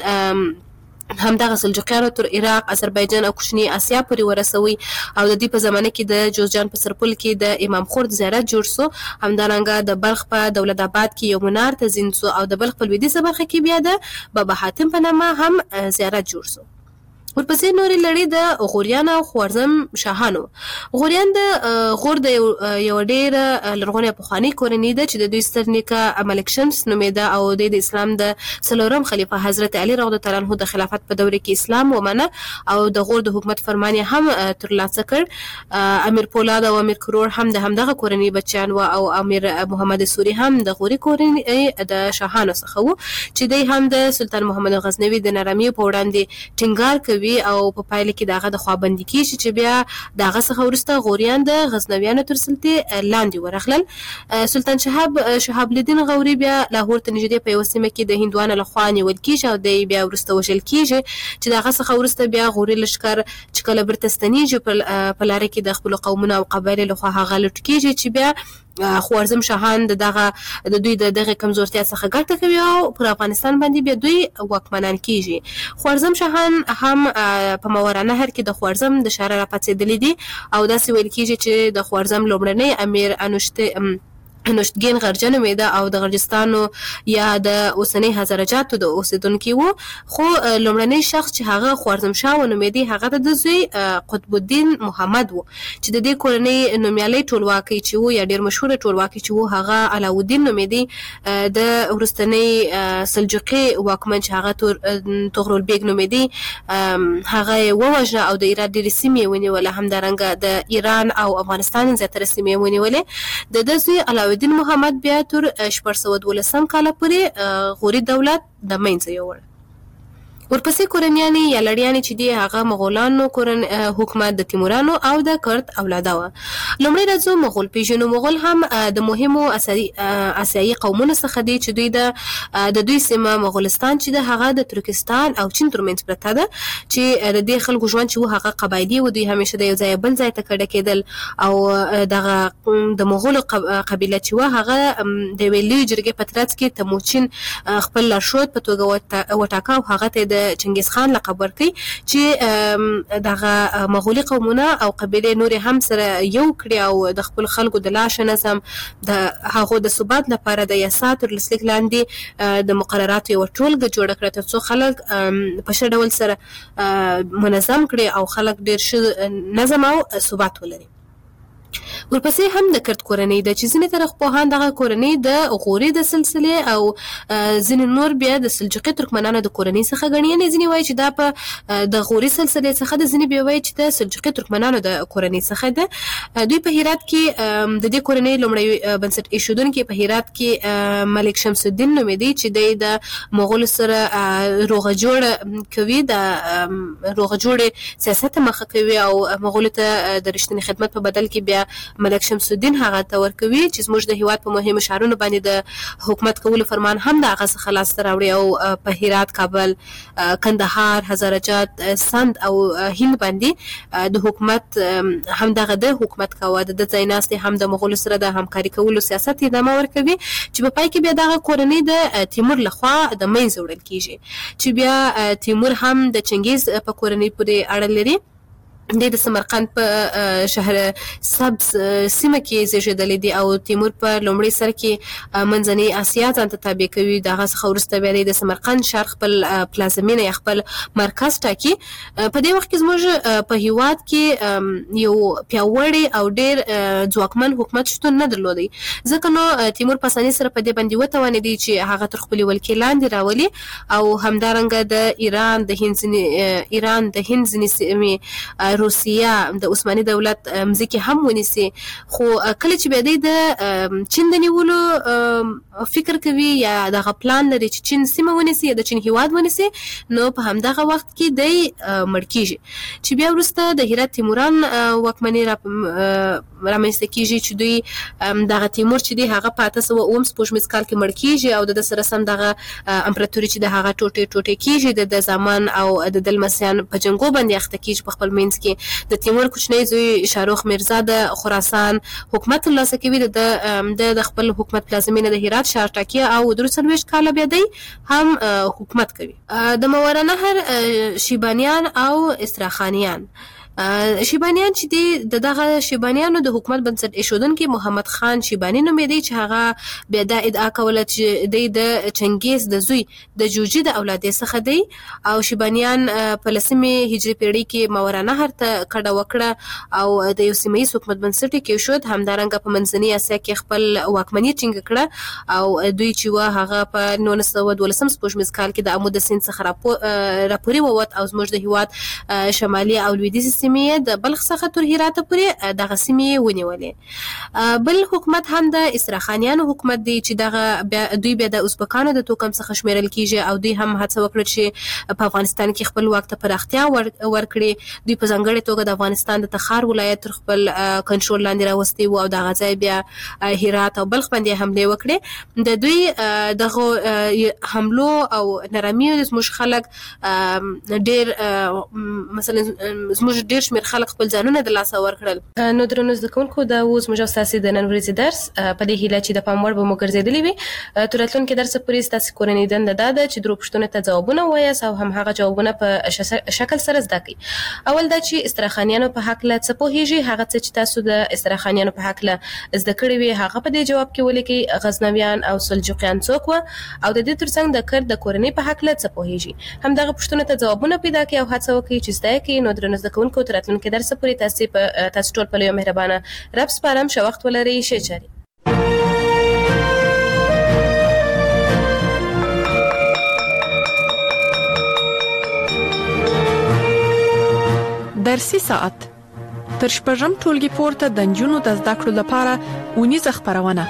همدغه سلجوقیانو تر عراق، آذربایجان او کوچني اسیا پورې ورسوي او د دې په زمانه کې د جوزجان په سرپل کې د امام خورد زیارت جوړ سو. همدارنګه د بلخ په دولت آباد کې یو منار تزین سو او د بلخ په لویدیځه برخه کې بیا د بابا حاتم په نامه هم زیارت جوړ سو. ورپسې نورې لړۍ د غوریان او خوارزم شاهانو. غوریان د غور د یو ډېره لرغونې پخوانۍ کورنۍ ده چې د دوی ستر نیکه ملک شمس نومېده او د اسلام د څلورم خلیفه حضرت علي رضی الله عنه د خلافت په دوره کې اسلام ومنه او د غور د حکومت فرمان یې هم ترلاسه کړ. امیر پولاد او امیر کرور هم د همدغه کورنۍ بچیان و او امیر محمد سوري هم د غوري کورنۍ د شاهانو څخه و، چې دی هم د سلطان محمد غزنوي د نرمۍ په وړاندې ټینګار کوي او په پایله کې دغه د خوابندي کیږي، چې بیا دغه څخه وروسته غوریان د غزنویانو تر سلطې لاندې ورغلل. سلطان شهاب شهاب الدین غوري بیا لاهور ته نږدې په یوه سیمه کې د هندوانو لخوا نیول کیږي او دی بیا وروسته وژل کیږي، چې دغه څخه وروسته بیا غوري لښکر چې کله بیرته ستنیږي په لاره کې د خپلو قومونو او قبایلو لخوا هغه لوټ کیږي، چې بیا خوارزم شاهان د دغه د دوی د دغه کمزورتیا څخه ګټه کوي او پر افغانستان باندې بیا دوی واکمنان کیږي. خوارزم شاهان هم په ماورالنهر کې د خوارزم د شاره راپاڅېدلي دي او داسې ویل کیږي چې د خوارزم لومړنی امیر انوشته نوشتګین غرجه نومېده او د غرجستانو یا د اوسنۍ هزارجاتو د اوسېدونکي وو، خو لومړنی شخص چې هغه خوارزم شاه ونومېدی هغه د زوی قطب الدین محمد وو، چې د دې کورنۍ نومیالی ټولواکی چې وو یا ډېر مشهوره ټولواکی چې وو هغه علاوالدین نومېدی. د وروستنۍ سلجوقي واکمن چې هغه طغرل بیګ نومېدی هغه یې ووژنه او د ایران ډېرې سیمې یې ونیولې. همدارنګه د ایران او افغانستان زیاتره سیمې یې ونیولې. د ده زوی علاوالدین محمد بیا تر شپږ سوه دولسم کاله پورې غوري دولت د منځه یووړ. ورپسې کورنیانې یا لړیانې چې دي هغه مغولانو کورن حکومت د تیمورانو او د کرد اولاده وه. لومړی راځو مغول پیژنو. مغول هم د مهمو اسیایي قومونو څخه دي چې دوی د د دوی سیمه مغولستان چې د هغه د ترکستان او چین ترمنځ پرته ده، چې د دې خلکو ژوند چې و هغه قبایلي و، دوی همیشه د یو ځای بل ځای ته کډه کېدل او دغه د مغولو قبیله چې و هغه د یوې لویې جرګې په ترڅ کې تموچین خپل لارښود په توګه وټاکه او هغه ته د چنګیز خان لقب ورکړي، چې دغه مغولي قومونه او قبیلې نورې هم سره یو کړي او د خپل خلکو د لاشه نظم د هغو د ثبات لپاره د یاسا تر لسلیک لاندې د مقرراتو یوه ټولګه جوړه کړه تر څو خلک په ښه ډول سره منظم کړي او خلک ډېر ښه نظم او ثبات ولري. ورپسې هم د کرد کورنۍ ده چې ځینې تاریخپوهان دغه کورنۍ د غوري د سلسلې او ځینې نور بیا د سلجوقي ترکمنانو د کورنۍ څخه ګڼي. یعنې ځینې وایي چې دا په د غوري سلسلې څخه ده، ځینې بیا وایي چې د سلجوقي ترکمنانو د کورنۍ څخه ده. دوی په هرات کې د دې کورنۍ لومړی بنسټ ایښودونکی په هرات کې ملک شمس الدین نومېدی، چې دی د مغولو سره روغه جوړه کوي، د روغه جوړې سیاست مخه کوي او مغولو ته د رښتینې خدمت په بدل کې بیا ملک شمس الدین هغه ته ورکوي چې زموږ د هیواد په مهمو ښارونو باندې د حکومت کولو فرمان هم د هغه څخه لاسته راوړي او په هرات، کابل، کندهار، هزارجات، سند او هند باندې د حکومت هم دغه د حکومت کاوه. د ځای ناستې هم د مغولو سره د همکاري کولو سیاست ادامه ورکوي، چې په پای کې بیا دغه کورنۍ د تیمور لخوا د منځه وړل کیږي، چې بیا تیمور هم د چنګیز په کورنۍ پورې اړه لري د سمرقند په شهر سبز سیمه کې زیږیدلی دی او تیمور په لومړي سر کې منځنۍ اسیا ځان ته تابع کوي. دغه څخه وروسته بیا د سمرقند ښار خپل پلازمینه یا خپل مرکز ټاکي. په دې وخت کې زموږ په هیواد کې یو پیاوړی او ډېر ځواکمن حکومت شتون نه درلودی، ځکه نو تیمور په اسانۍ سره په دې باندې وتوانېدی چې هغه تر خپلې ولکې لاندې راولي او همدارنګه د ایران د هند ځینې ایران د هند ځینې سیمې، روسیه، د عثماني دولت مځکې هم ونیسي. خو کله چې بیا دی د چین د نیولو فکر کوي یا دغه پلان لري چې چین سیمه ونیسي یا د چین هیواد ونیسي، نو په همدغه وخت کې دی مړ کیږي. چې بیا وروسته د هرات تیموران واکمني رامنځته کیږي چې دوی دغه تیمور چې دی هغه په اته سوه اووم سپوږمیز کال کې مړ کیږي او د سره سم دغه امپراتوري چې د هغه ټوټې ټوټې کیږي، د زمان او د دلمسیان په جنګو باندې اخته کیږي. په خپل منځ کې د تیمور کوچنی زوی شاروخ میرزا د خراسان حکومت ترلاسه کوي، د د خپل حکومت پلازمینه د هرات ښار ټاکي او درې څلوېښت کاله بیا دی هم حکومت کوي. د ماوراء النهر شیبانیان او استراخانیان شیبانیان چې دی د دغه شیبانیانو د حکومت بنسټ ایښودونکي محمد خان شیباني نومېدی، چې هغه بیا دا ادعا کوله چې دی د چنګیز د زوی د جوجي د اولادې څخه دی او شیبانیان په لسمې هجري پیړۍ کې ماوراء النهر ته کډه وکړه او د یو سیمه ییز حکومت بنسټ یې کېښود. همدارنګه په منځنۍ اسیا کې خپل واکمني ټینګه کړه او دوی چې وه هغه په نولس سوه دولسم سپوږمیز کال کې د امو د سیند څخه راپورې ووت او زموږ د هېواد شمالي او لویدیځې سیمې د بلخ څخه تر هراته پورې دغه سیمې ونیولې. بل حکومت هم د استراخانیانو حکومت دی چې دغه دوی بیا د ازبکانو د توکم څخه شمیرل کیږي او دوی هم هڅه وکړه چې په افغانستان کې خپل واک ته پراختیا ورکړي. دوی په ځانګړې توګه د افغانستان د تخار ولایت تر خپل کنټرول لاندې راوستی و او دغه ځای بیا هرات او بلخ باندې حملې وکړې. د دوی دغه حملو او نرمیو زموږ خلک ډېر مثلا زموږ ډېر شمېر خلک خپل ځانونه د لاسه ورکړل. نو درنو زده کوونکو دا اوس زموږ او ستاسې د نن ورځې درس په دې هیله چې د پام وړ به مو ګرځېدلی وي. تر راتلونکي درسه پورې ستاسې کورنۍ دنده دا ده چې درو پوښتنو ته ځوابونه ووایاست او همهغه جوابونه په شکل سره زده کړئ. اول دا چې استراخانیانو په هکله څه پوهېږئ، هغه څه چې تاسو د استراخانیانو په هکله زده کړي وي هغه په دې جواب کې ولیکئ. غزنویان او سلجوقیان څوک وه او د دې ترڅنګ د کرد د کورنۍ په هکله څه پوهېږئ. همدغه پوښتنو ته ځوابونه پیدا کړئ او هڅه وکړئ چې زده یې کړئ. نو درنو زده کوونکو تر راتلونکي درسه پورې تاسې په تاسو ټول په لویه مهربانه رب سپارم. ښه وخت ولرئ، ښې چارې. درسي ساعت تر شپږم ټولګي پورته د نجونو د زده کړو لپاره اونیزه خپرونه.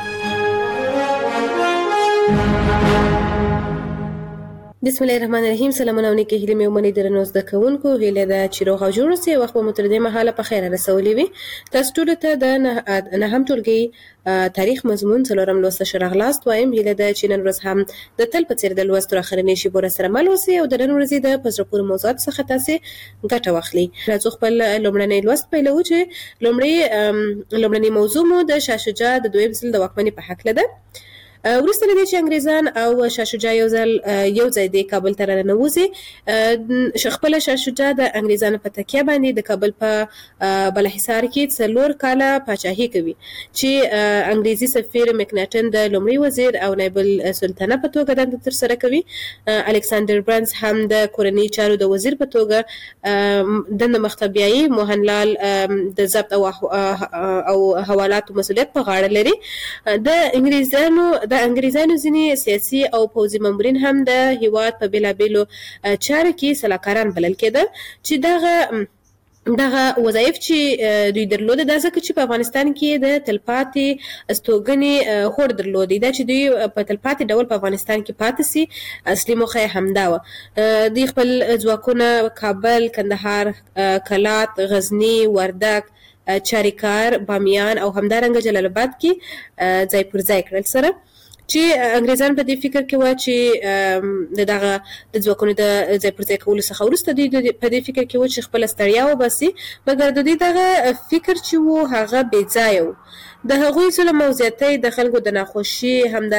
بسم الله الرحمن الرحیم. سلامونه او نیکې هیلې مې ومنئ درنو زده کوونکو. هیله ده چې روغ او جوړ اوسئ. وخت به مو تر دې مهاله په خیره رسولی وي. تاسو ټولو ته د نهم ټولګي تاریخ مضمون څلورم لوست ښه راغلاست وایم. هیله ده چې نن ورځ هم د تل په څېر د لوست تر اخرنۍ شېبو راسره مل اوسئ او د نن ورځې د په زړه پورې موضوعاتو څخه تاسې ګټه واخلئ. راځو خپل لومړنی لوست پیلوو چې لومړی لومړنۍ موضوع مو د شاه شجاع د دویم ځل د واکمنۍ په هکله ده. وروسته له دې چې انګریزان او شاه شجاع یو ځل یو ځای د کابل ته راننوځي، خپله شاه شجاع د انګریزانو په تکیه باندې د کابل په بالاحصار کې څلور کاله پاچاهي کوي چې انګریزي سفیر مکناټن د لومړي وزیر او نایب السلطنه په توګه دنده ترسره کوي. الکساندر برنز هم د کورنۍ چارو د وزیر په توګه دنده مخته بیایي. موهنلال د ضبط او او حوالاتو مسؤلیت په غاړه لري. د انګریزانو د انګریزانو ځینې سیاسي او پوځي مامورین هم د هیواد په بېلابېلو چارو کې سلاکاران بلل کېده چې دغه دغه وظایف چې دوی درلوده دا ځکه چې په افغانستان کې د تلپاتې استوګنې هوډ درلودی، دا چې دوی په تلپاتې ډول په افغانستان کې پاتې سي اصلي موخه یې همدا وه. دوی خپل ځواکونه کابل، کندهار، کلات، غزني، وردک، چاریکار، بامیان او همدارنګه جلال آباد کې ځای پر ځای کړل سره چې انګریزان په دې فکر کې وه چې د دغه د ځواکونو د ځای پر ځای کولو څخه وروسته دوی په دې فکر کې وه چې خپله ستړیا وباسي، مګر د دوی دغه فکر چې و هغه بې ځایه و. د هغوی ظلم او زیاتۍ، د خلکو د ناخوشي،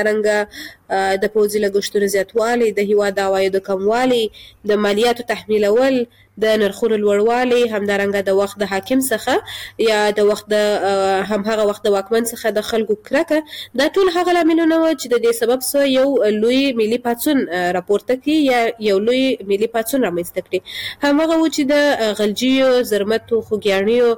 همدارنګه د پوځي لګښتونو زیاتوالی، د هیواد د عوایدو کموالی، د مالیاتو تحمیلول، د نرخونو لوړوالی، همدارنګه د وخت د حاکم څخه یا د وخت د همهغه وخت د واکمن څخه د خلکو کرکه، دا ټول هغه لاملونه وو چې د دې سبب سو یو لوی ملي پاڅون راپورته کړي یا یو لوی ملي پاڅون رامنځته کړي. همهغه و چې د غلجیو، زرمتو، خوږیاڼیو،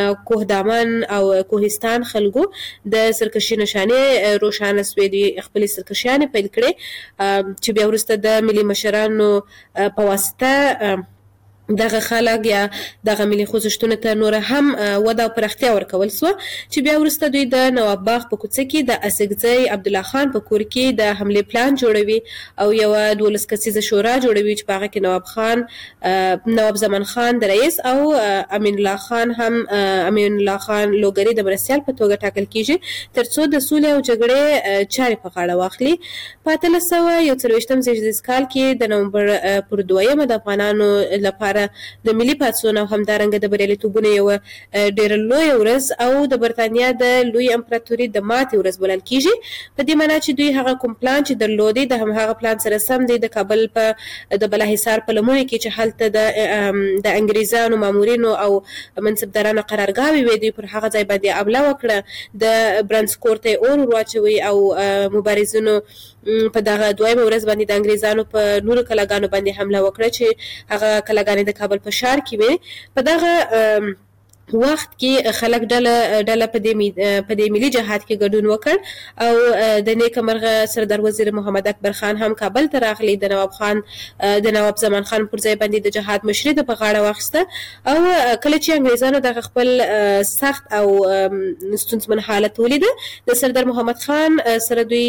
کوهدامن او کوهستان خلکو د سرکشي نشانې روښانه سوې دي، خپلې سرکشیانې پیل کړې چې بیا وروسته د ملي مشرانو په واسطه دغه خلک یا دغه ملي خوځښتونو ته نور هم وده او پراختیا ورکول سوه، چې بیا وروسته دوی د نواب باغ په کوڅه کې د اسګزی عبدالله خان په کور کې د حملې پلان جوړوي او یوه دولس کسیزه شورا جوړوي چې په هغه کې نواب خان، نواب زمان خان د رئیس او امین الله خان هم امین الله خان لوګری د مرستیال په توګه ټاکل کیږي تر څو د سولې او جګړې چارې په غاړه واخلي. په اتلس سوه یو څلوېښتم زیږدیز کال کې د نومبر پر دویمه د افغانانو لپاره د ملي پاڅون او همدارنګه د بریالیتوبونو یوه ډېره لویه ورځ او د برتانیا د لوی امپراتوري د ماتې ورځ بلل کیږي، په دې معنا چې دوی هغه کوم پلان چې درلودی د همهغه پلان سره سم دی د کابل په د بالاحصار په لمنو کې چې هلته د د انګریزانو مامورینو او منصبدارانو قرارګاوې وې، دوی پر هغه ځای باندې حمله وکړه، د برنسکور ته یې اور ور واچوي او مبارزینو په دغه دویمه ورځ باندې د انګریزانو په نورو کلاګانو باندې حمله وکړه چې هغه کلاګانې د کابل په ښار کې وې. په دغه وخت کې خلک ډله ډله په دې په دې ملي جهاد کې ګډون وکړ او د نیکه مرغه سردار وزیر محمد اکبر خان هم کابل ته راغلی، د نواب خان د نواب زمان خان پر ځای باندې د جهاد مشري د په غاړه واخیسته او کله چې انګریزانو دغه خپل سخت او ستونزمن حالت ولیده، د سردار محمد خان سره دوی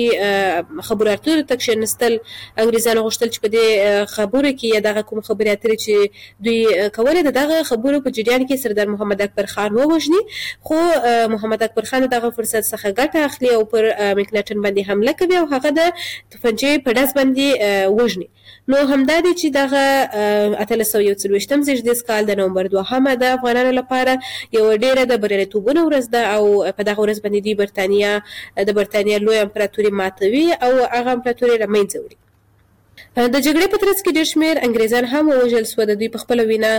خبرو اترو ته کښېنستل. انګریزانو غوښتل چې په دې خبرو کې یا دغه کوم خبرې اترې چې دوی کولې د دغه خبرو په جریان کې سردار محمد اکبر خان ووژني، خو محمد اکبر خان دغه فرصت څخه ګټه اخلي او پر مکناټن باندې حمله کوي او هغه د توپنچې په ډز باندې وژني. نو همدا دی چې دغه اتلس سوه یو څلوېښتم زیږدیز کال د نومبر دوهمه د افغانانو لپاره یوه ډېره د بریالیتوبونو ورځ ده او په دغه ورځ باندې دوی برتانیا د برتانیا لوی امپراتوري ماتوي او هغه امپراتوري له منځه وړي. د جګړې په ترڅ کې ډېر شمېر انګریزان هم ووژل سوه. د دوی په خپله وینا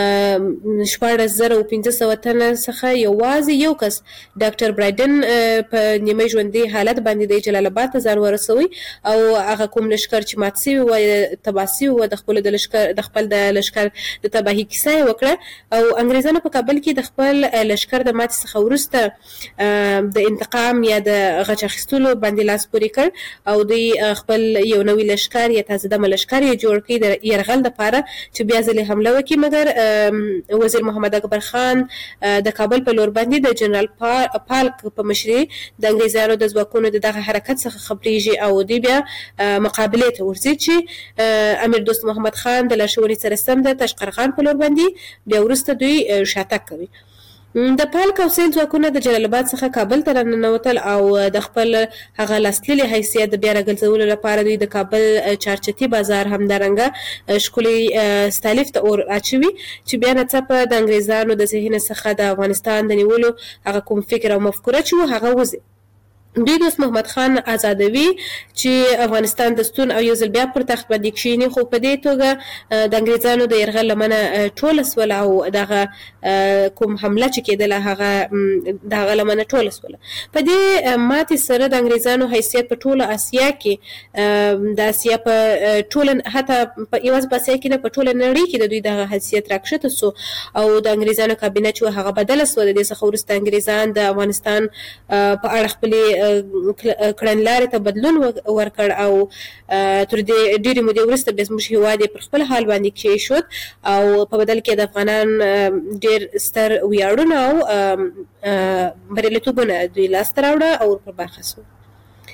شپاړس زره او پنځه سوه تنه څخه یوازې یو کس ډاکټر برایډن په نیمه ژوندي حالت باندې د جلال آباد ته ځان ورسوي او هغه کوم لښکر چې مات سوي وه، تباه سوي وه، د خپلو د لښکر د خپل د لښکر د تباهي کیسه یې وکړه او انګریزانو په کابل کې د خپل لښکر د ماتې څخه وروسته د انتقام یا د غچ اخیستلو باندې لاس پورې کړ او دوی خپل یو نوي لښکر یا تازه دمه لښکر یې جوړ کړي د یرغل دپاره چې بیا ځلې حمله وکړي، مګر وزیر محمد اکبر خان د کابل په لور باندې د جنرال پالک په مشري د انګریزانو د ځواکونو د دغه حرکت څخه خبریږي او دوی بیا مقابلې ته ورځي چې امیر دوست محمد خان د لارښوونې سره سم د تاشقرغان په لور باندې بیا وروسته دوی شاتګ کوي. د پالک او سیل ځواکونه د جلال آباد څخه کابل ته راننوتل او د خپل هغه لاسلیلي حیثیت د بیا راګرځولو لپاره دوی د کابل چارچتي بازار همدارنګه ښکلي ستالیف ته اور اچوي چې بیا ناڅاپه د انګریزانو د ذهن څخه د افغانستان د نیولو هغه کوم فکر او مفکوره چې و هغه وځي. دوی دوست محمد خان آزادوي چې افغانستان د ستون او یو ځل بیا پر تخت باندې کښېني، خو په دې توګه د انګریزانو د یرغل لمنه ټوله سوله او دغه کوم حمله چې کېدله هغه د هغه لمنه ټوله سوله. په دې ماتې سره د انګریزانو حیثیت په ټوله اسیا کې د اسیا په ټوله حتی یوازې په اسیا کې نه په ټوله نړۍ کې د دوی دغه حیثیت راکښته سو او د انګریزانو کابینه چې هغه بدله سوه. د دې څخه وروسته انګریزان د افغانستان په اړه خپلې کړنلارې ته بدلون ورکړ او تر دې ډېرې مودې وروسته بیا زموږ هېواد یې پر خپل حال باندې کېښود او په بدل کې د افغانان ډېر ستر ویاړونه او بریالیتوبونه دوی لاسته راوړه او ورپه برخه سو.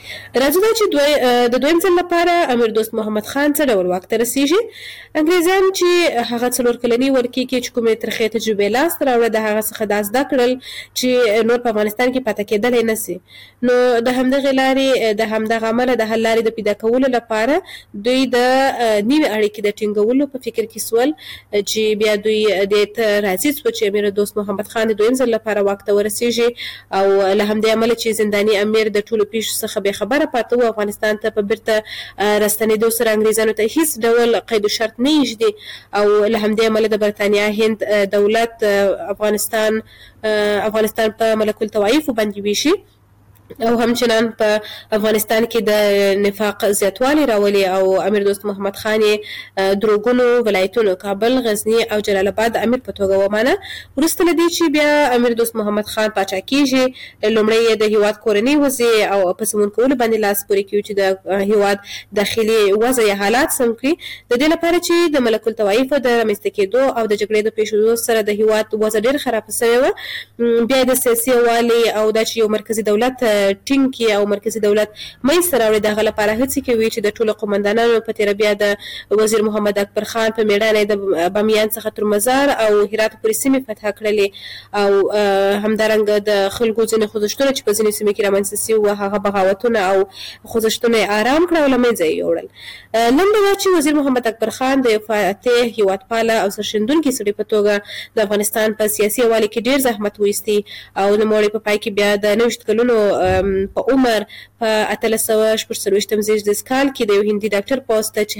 راځو دا چې دوی د دویم ځل لپاره امیر دوست محمد خان څه ډول واک ته رسیږي. انګریزان چې هغه څلور کلنی ولکې کې چې کومې ترخې تجربې لاس ته راوړه د هغه څخه دا زده کړل چې نور په افغانستان کې پاتې کېدلی نه سي. نو د همدغې لارې د همدغه عمله د حل لارې د پیدا کولو لپاره دوی د نوې اړیکې د ټینګولو په فکر کې سول چې بیا دوی دې ته راضي سوه چې امیر دوست محمد خان د دویم ځل لپاره واک ته ورسیږي او له همدې امله چې زنداني امیر د ټولو پیښو څخه بې خبره پاته و، افغانستان ته په بیرته راستنېدو سره انګریزانو ته هیڅ ډول قید و شرط نه ایږدي او له همدې امله د برتانیا هند دولت افغانستان افغانستان په ملک الطوایفو باندې ویشي او همچنان په افغانستان کې د نفاق زیاتوالی راولي او امیر دوست محمد خان یې دروغونو ولایتونو کابل، غزنی او جلال آباد امیر په توګه ومانه. وروسته له دې چې بیا امیر دوست محمد خان پاچا کیږي، لومړی یې د هیواد کورنۍ وضع او په سمون کولو باندې لاس پورې کوي چې د هیواد داخلي وضع یا حالات سم کړي، د دې لپاره چې د ملک الطوایفو د رامنځته کېدو او د جګړې د پیښېدو سره د هیواد وضع ډېر خراب شوې وه. بیا د سیاسي یووالي او دا چې یو مرکزي دولت ټینګ کړي او مرکزي دولت منځته راوړي، د هغه لپاره هڅې کوي چې د ټولو قومندانانو په تېره بیا د وزیر محمد اکبر خان په میړانه د بامیان څخه تر مزار او هرات پورې سیمې فتح کړلې او همدارنګه د خلکو ځینې خوځښتونه چې په ځینې سیمې کې رامنځته سوي وو هغه بغاوتونه او خوځښتونه یې آرام کړه او له منځه یې یوړل. لنډه دا چې وزیر محمد اکبر خان د یو فاتح، هیوادپاله او سرښندونکي سړي په توګه د افغانستان په سیاسي یووالي کې ډېر زحمت وایستی او د نوموړي په پای کې بیا د نویشت کلونو په عمر په اتلس سوه شپږ څلوېښتم زېږدیز کال کې د یو هندي ډاکټر پوسټ چې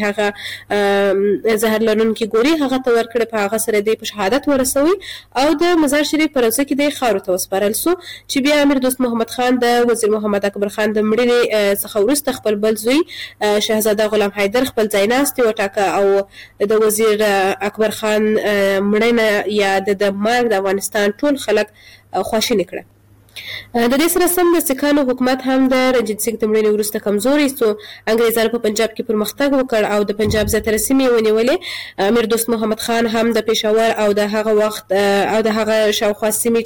هغه زهر لرونکي ګولۍ هغه ته ورکړې، په هغه سره دی په شهادت ورسوي او د مزار شریف په روضه کې دی خاورو ته وسپارل سو چې بیا امیر دوست محمد خان د وزیر محمد اکبر خان د مړینې څخه وروسته خپل بل زوی شهزاده غلام حیدر خپل ځایناستي وټاکه او د وزیر اکبر خان مړینه یا د مرګ د افغانستان ټول خلک خواشیني کړه. د دې سره سم د سکانو حکومت هم د رنجیت سنګ د مړینې وروسته کمزوری سو. انګریزانو په پنجاب کې پرمختګ وکړ او د پنجاب زیاتره سیمې ونیولې. امیر دوست محمد خان هم د پېښور او د هغه وخت او د هغه شاوخوا سیمې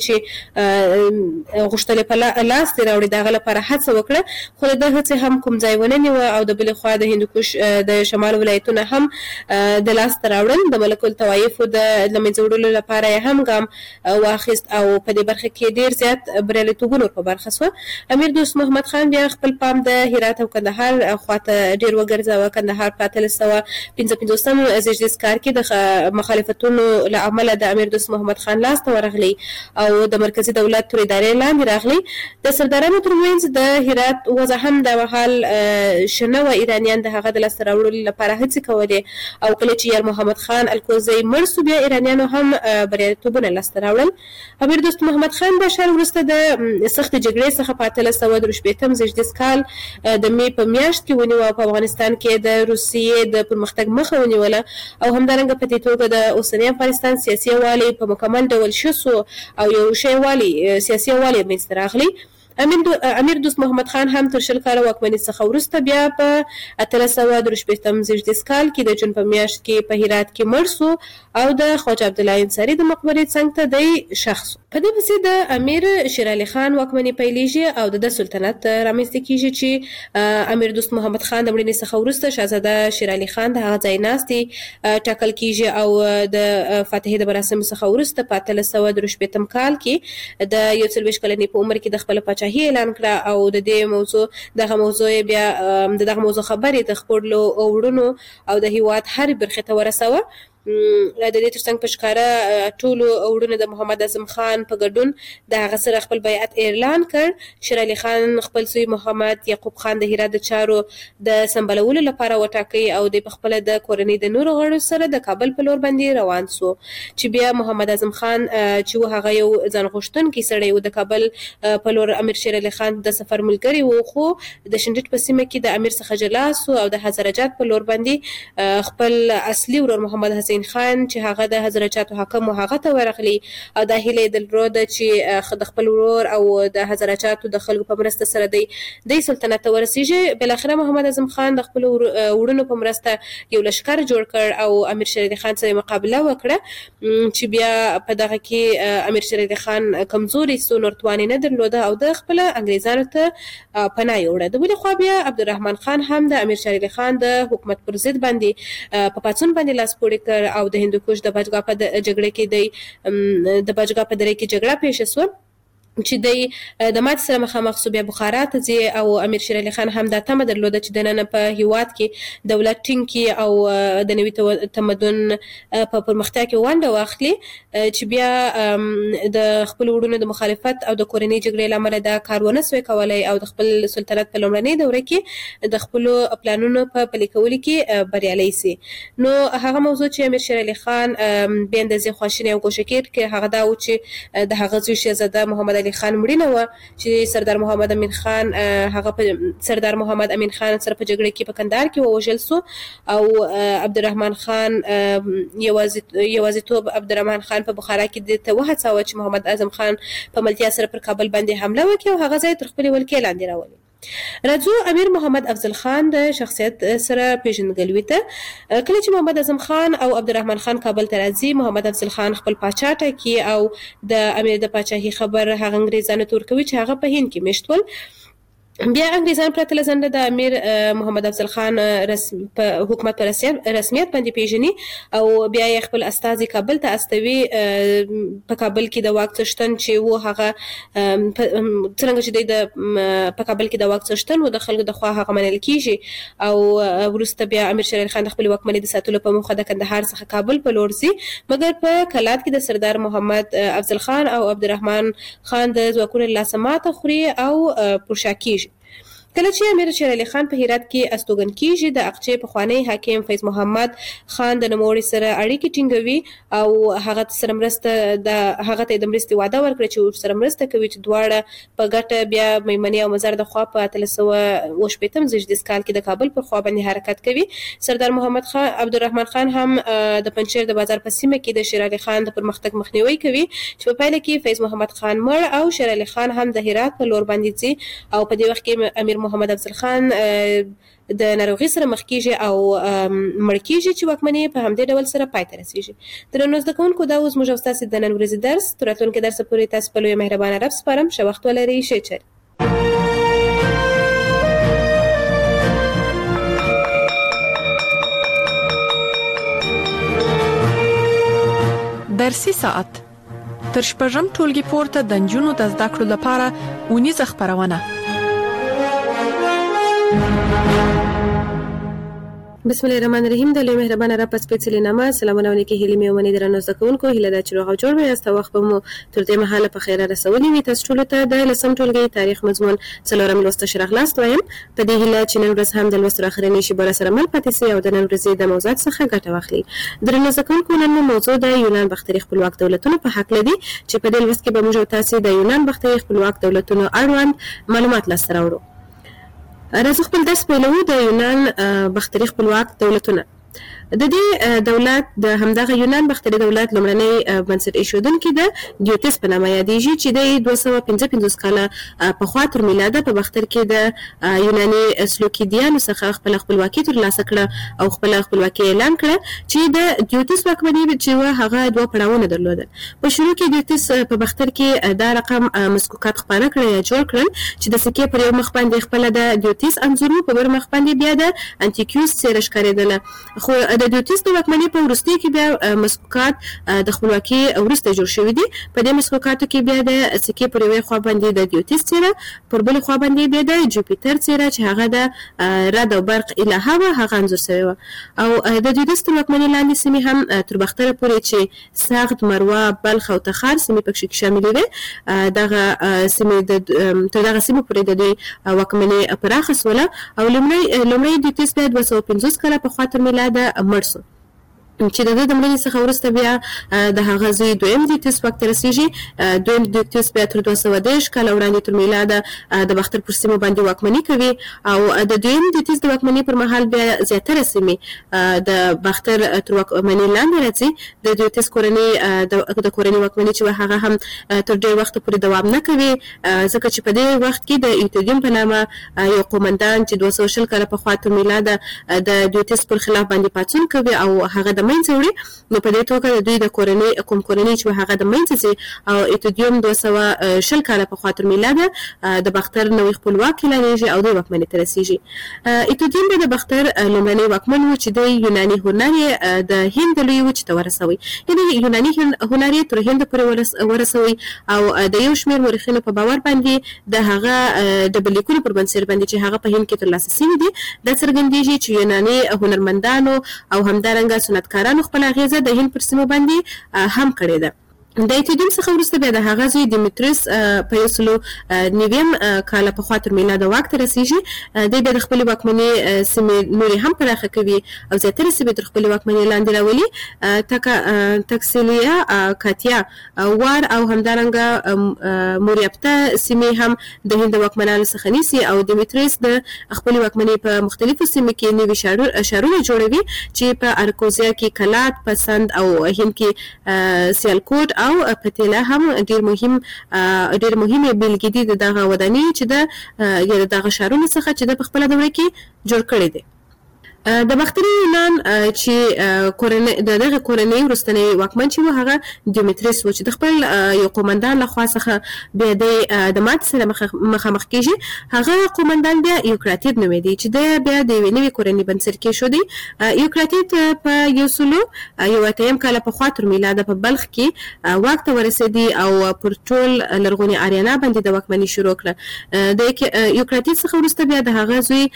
چې غوښتلې په لاس دې راوړي د هغه لپاره هڅه وکړه، خو د ده هڅې هم کوم ځای ونه نیوه او د بلې خوا د هندوکش د شمال ولایتونه هم د لاس ته راوړل. د ملک الطوایفو د له منځه وړلو لپاره یې هم ګام واخیست او په دې برخه کې ډېر زیات بریالیتوبونه په برخه سوه. امیر دوست محمد خان بیا خپل پام د هرات او کندهار خواته ډېر وګرځاوه. کندهار په اتلس سوه پنځه پنځوسم زېږدیز کال کې د مخالفتونو له امله د امیر دوست محمد خان لاس ته ورغلی او د مرکزي دولت تر ادارې لاندې راغلی. د سردارانو ترمنځ د هرات وضع هم د مهال ښه نه وه. ایرانیان د هغه د لاسته راوړلو لپاره هڅې کولې او کله چې یار محمد خان الکوزی مړ سو بیا ایرانیانو هم بریالیتوبونه لاسته راوړل. امیر دوست محمد خان بیا شاید وروسته د سخت جګړې څخه په اتلس سوه درې شپېتم زېږدیز کال د مې په میاشت کې ونیوه. په افغانستان کې د روسیې د پرمختګ مخه ونیوله او همدارنګه په دې توګه د اوسني افغانستان سیاسي یووالی په مکمل ډول ښه سو او یو ښه یووالی سیاسي یووالی منځته راغلی. امیر, دو امیر دوست محمد خان هم تر شل کاله واکمنۍ څخه وروسته بیا په اتلس سوه درې شپېتم زېږدیز کال کې د جون په میاشت کې په هرات کې مړ سو او د خواجه عبدالله انصاري د مقبرې څنګ ته دی ښخ سو. په دې پسې د امیر شیر علي خان واکمني پیلېږي او د ده سلطنت رامنځته کېږي چې امیر دوست محمد خان د مړینې څخه وروسته شهزاده شیر علي خان د هغه ځایناستي ټاکل کېږي او د فاتحې د مراسمو څخه وروسته په اتلس سوه درې شپېتم کال کې د یو څلوېښت کلنې په عمر کې د خپله پاچاهي اعلان کړه او د دې موضوع دغه موضوع بیا د دغه موضوع خبرې د خپلو وروڼو او د هیواد هرې برخې ته ورسوه. د دې ترڅنګ په ښکاره ټولو وروڼو د محمد اعظم خان په ګډون د هغه سره خپل بیعت اعلان کړ. شیر علي خان خپل زوی محمد یعقوب خان د هرات د چارو د سمبالولو لپاره وټاکئ او د پخپله د کورنۍ د نورو غړو سره د کابل په لور باندې روان سو چې بیا محمد اعظم خان چې و هغه یو ځان غوښتونکی سړی و د کابل په لور امیر شیر علي خان د سفر ملګری و، خو د شنډټ په سیمه کې د امیر څخه جلا سو او د هزاره جات په لور باندې خپل اصلي ورور محمد حسین امین خان چې هغه د هزارچاتو حاکم هغه ته ورغلی او د هیله درلوده چې د خپل ورور او د هزارچاتو د خلکو په مرسته سره دی د سلطنت ته ورسیږي. بل اخر محمد اعظم خان د خپل وړونو په مرسته یو لشکر جوړ کړ او امیر شیر علي خان سره مقابله وکړه چې بیا په دغه کې امیر شیر علي خان کمزوري سو نورتوانی نه درلوده او د خپل انګریزانو ته پناه یوړه. د بل خو بیا عبدالرحمن خان هم د امیر شیر علي خان د حکومت پر ضد باندې په پاتون باندې لاس پورې کړ او د هندوکش د بچګا په جګړه کې د د بچګا په دره کې جګړه پیښ شوه چې د د مات سره مخامخ سو. بیا بخارا ته ځي او امیر شیر علي خان هم دا تمه درلوده چې د نن په هیواد کې دولت ټینګ کی او د نوي تمدن په پرمختیا کې ونډه واخلي چې بیا د خپل وړونو د مخالفت او د کورنۍ جګړې لامل دا کار ونه سوی کولای او د خپل سلطنت په لومړنۍ دوره کې د خپل پلانونو په پلي کولو کې بریالي سي. نو هغه موضوع چې امیر شیر علي خان بیا اندازې خواشینی او کوشکیر کې هغه دا و چې د هغه زوی شهزاده محمد خان مړینه و چې سردار محمد امین خان هغه په سردار محمد امین خان سره په جګړه کې په کندهار کې ووژل سو او عبدالرحمن خان یوازې یوازېتوب عبدالرحمن خان په بخارا کې د وهڅاوه چې محمد اعظم خان په ملتیا سره پر کابل باندې حمله وکړي او هغه ځای تر خپل ولکې لاندې راولي. راځو امیر محمد افضل خان د شخصیت سره پیژندګلوي ته. کله چې محمد اعظم خان او عبدالرحمن خان کابل ته راځي محمد افضل خان خپل پاچا ټاکي او د امیر د پاچاهي خبر هغه انګریزانو ته ورکوي چې هغه په هند کې میشت ول. بیا انګریزان پرته له ځنډه د امیر محمد افضل خان رسم په حکومت پر رسمیت باندې پیژني او بیا یې خپل استازي کابل ته استوي. په کابل کې د واک څښتن چې و هغه څنګه چې د په کابل کې د واک څښتن و د خلکو د خوا هغه منل کیږي او وروسته بیا امیر شیر علي خان د خپل واکمنۍ د ساتلو په موخه د کندهار څخه کابل په لور ځي مګر په کلات کې د سردار محمد افضل خان او عبدالرحمن خان د ځواکونو لاسه ماته خوري او پرشا کیږي. کله چې امیر شیر علي خان په هرات کې استوګن کیږي د اقچې پخوانی حاکم فیض محمد خان د نوموړي سره اړیکې ټینګوي او هغه سره مرسته د هغه ته د مرستې وعده ورکړي چې سره مرسته کوي چې دواړه په ګټه بیا میمنې او مزار د خوا په اتلس سوه اوه شپېتم زیږدیز کال کې د کابل پر خوا باندې حرکت کوي. سردار محمد خان عبدالرحمن خان هم د پنجشیر د بازار په سیمه کې د شیر علي خان د پرمختګ مخنیوي کوي چې په پایله کې فیض محمد خان مړ او شیر علي خان هم د هرات په لور باندې ځي او په دې وخت کې امیر محمد افضل خان د ناروغي سره مخ کیږي او مړ کیږي چې واکمنۍ په همدې ډول سره پای ته رسیږي. درنو زده کوونکو دا اوس موږ او ستاسو د نن ورځې درس تر راتلونکي درس پورې تاسو په لوی مهربانه رب سپارم. ښه وخت ولرئ. ښه چر درسي ساعت تر شپږم ټولګي پورته د نجونو د زده کړو لپاره اونیزه خبرونه. بسم الله الرحمن الرحیم. د لوی مهربانه رب سپیڅلې نامه سلامونه ونکي هلي مې ومني درنو زده کوونکو هیله ده چې روغ او جوړ وي. است وخت به مو تر دې مهاله په خیره رسولې وي. تاسو ټول ته د لسم ټولګي تاریخ مضمون څلورم لوست شرح لاست وایم. په دې هیله چې نن ورځ هم د لوست اخرنی شی بل سره مل پاتې سي او د نن ورځې د موضوعات څخه ګټه واخلي. درنو زده کوونکو نن موضوع د یونان بختري خپلواک دولتونو په حق لدی چې په دې لوست کې به موږ تاسو د یونان بختري خپلواک دولتونو اړوند معلومات لاسته راوړو. راځو خپل درس پیلوو د یونان بختري خپلواک دولتونه. د دې دولت د همدغه یونان بختري دولت لومړنی بنسټ ایښودونکی د دیوتس په نامه یادېږي چې د دوه سوه پنځه پنځوس کاله پخوا تر میلاده په بختر کې د یوناني سلوکیدیانو څخه خپل خپلواکي ترلاسه کړه او خپل خپلواکي اعلان کړه چې د دیوتس واکمني چې و هغه دوه پړاوونه درلودل. په شروع کې دیوتس په بختر کې دا رقم مسکوکات خپاره کړل یا جوړ کړل چې د سکې پر یو مخ باندې خپل د دیوتس انځور په بل مخ باندې بیا د انټیکیوس څیره ښکارېدله. خو د دیوتس د واکمنۍ په وروستي کې بیا مسکوکات د خپلواکي وروسته جوړ شوي دي. په دې مسکوکاتو کې بیا د سکې پر یوې خوا باندې د دیوتس څیره پر بلې خوا باندې بیا د جوپیټر څیره چې هغه د رد او برق الهه وه هغه انځور شوی وه او د دیوتس تر واکمنۍ لاندې سیمې هم تر بختره پورې چې سغد، مروه، بلخ او تخار سیمې پکې شاملې وې دغه سیمې تر دغه سیمې پورې د دوی واکمنۍ پراخه سوله او لومړی لومړی دیوتس بیا دوه سوه پنځوس کاله پخوا تر میلاده مړ سو. چې د د مړینې څخه وروسته بیا د هغه زوی دویم دیوتیس واک ته رسیږي. دویم دیوتیس بیا تر دوه سوه دېرش کاله وړاندې تر میلاده د باختر پر سیمو باندې واکمني کوي او د دویم دیوتیس د واکمنۍ پر مهال بیا زیاتره سیمې د باختر تر واکمنۍ لاندې راځي. د دیوتیس کورنۍ د کورنۍ واکمني چې هغه هم تر ډېر وخت پورې دوام نه کوي ځکه چې په دې وخت کې د ایتودیم په نامه یو قومندان چې دوه سوه شل کاله پخوا تر میلاده د دیوتیس پر خلاف باندې پاڅون کوي او هغه د منځه وړي. نو په دې توګه د دوی د کورنۍ کوم کورنۍ چې هغه د منځه ځي او ایتودیم دوه سوه شل کاله پخوا تر میلاده د باختر نوې خپلواک اعلانېږي او د واکمنۍ ته رسیږي. ایتودیم به د باختر لومړنی واکمن و چې د یوناني هنر یې د هند لوی وچې ته ورسوي، یعنې یوناني هنر یې تر هند پورې ورسوي او د یو شمېر مورخینو په باور باندې د هغه د بلیکونو پر بنسټ باندې چې هغه په هند کې ترلاسه شوي دي دا څرګندېږي چې یوناني هنرمندانو او همدارنګه صنعتکارانو خپل اغیزه د هند پر سیمو باندې هم کړې ده. د ایتودیم څخه وروسته بیا د هغه زوی دیمیتریوس په یو سلو نویم کاله پخوا تر میلاده واک ته رسیږي. دی بیا د خپلې واکمنۍ سیمې نورې هم پراخه کوي او زیاتره سیمې تر خپلې واکمنۍ لاندې راولي. تکسیلیا، کاتیا، وار او همدارنګه موریاپته سیمې هم د هند واکمنانو څخه نیسي او دیمیتریوس د خپلې واکمنۍ په مختلفو سیمو کې نوي ښارونه جوړوي چې په ارکوزیا کې کلات، پسند او هند کې سیالکوټ او پتیلا هم ډیر مهم ډیر مهمه بیلګې دي د دغه ودانۍ چې د یا دغه ښارونو څخه چې د خپل دوره کې جوړ کړي دي. د باختري یونان چې کورنۍ د دغه کورنۍ وروستنی واکمن چې و هغه دیمیتریوس و چې د خپل یو قومندان له خوا څخه بیا د ماتې سره مخامخ کېږي. هغه قومندان بیا یوکراتید نومېدی چې د بیا د یوې نوې کورنۍ بنسټ کېښودی. یوکراتید په یو سلو یو اتیم کاله پخوا تر میلاده په بلخ کې واک ته ورسېدی او پر ټول لرغوني آریانا باندې د واکمني شروع کړه. د یوکراتید څخه وروسته بیا د هغه زوی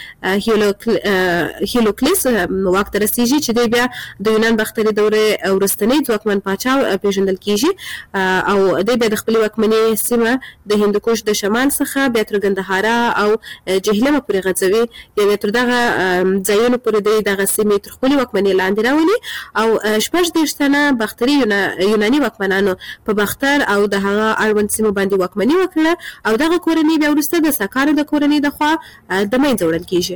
هیلو کلیس واک ته رسیږي چې دی بیا د یونان باختري دورې وروستنی ځواکمن پاچا پیژندل کیږي او دی بیا د خپلې واکمنۍ سیمه د هندوکش د شمال څخه بیا تر ګندهارا او جهلمه پورې غځوي، یعنې تر دغه ځایونو پورې دی دغه سیمې تر خپلې واکمنۍ لاندې راولي او شپږ دېرش تنه باختري یوناني واکمنانو په باختر او د هغه اړوند سیمو باندې واکمني وکړه او دغه کورنۍ بیا وروسته د ساکانو د کورنۍ د خوا د منځه وړل کیږي.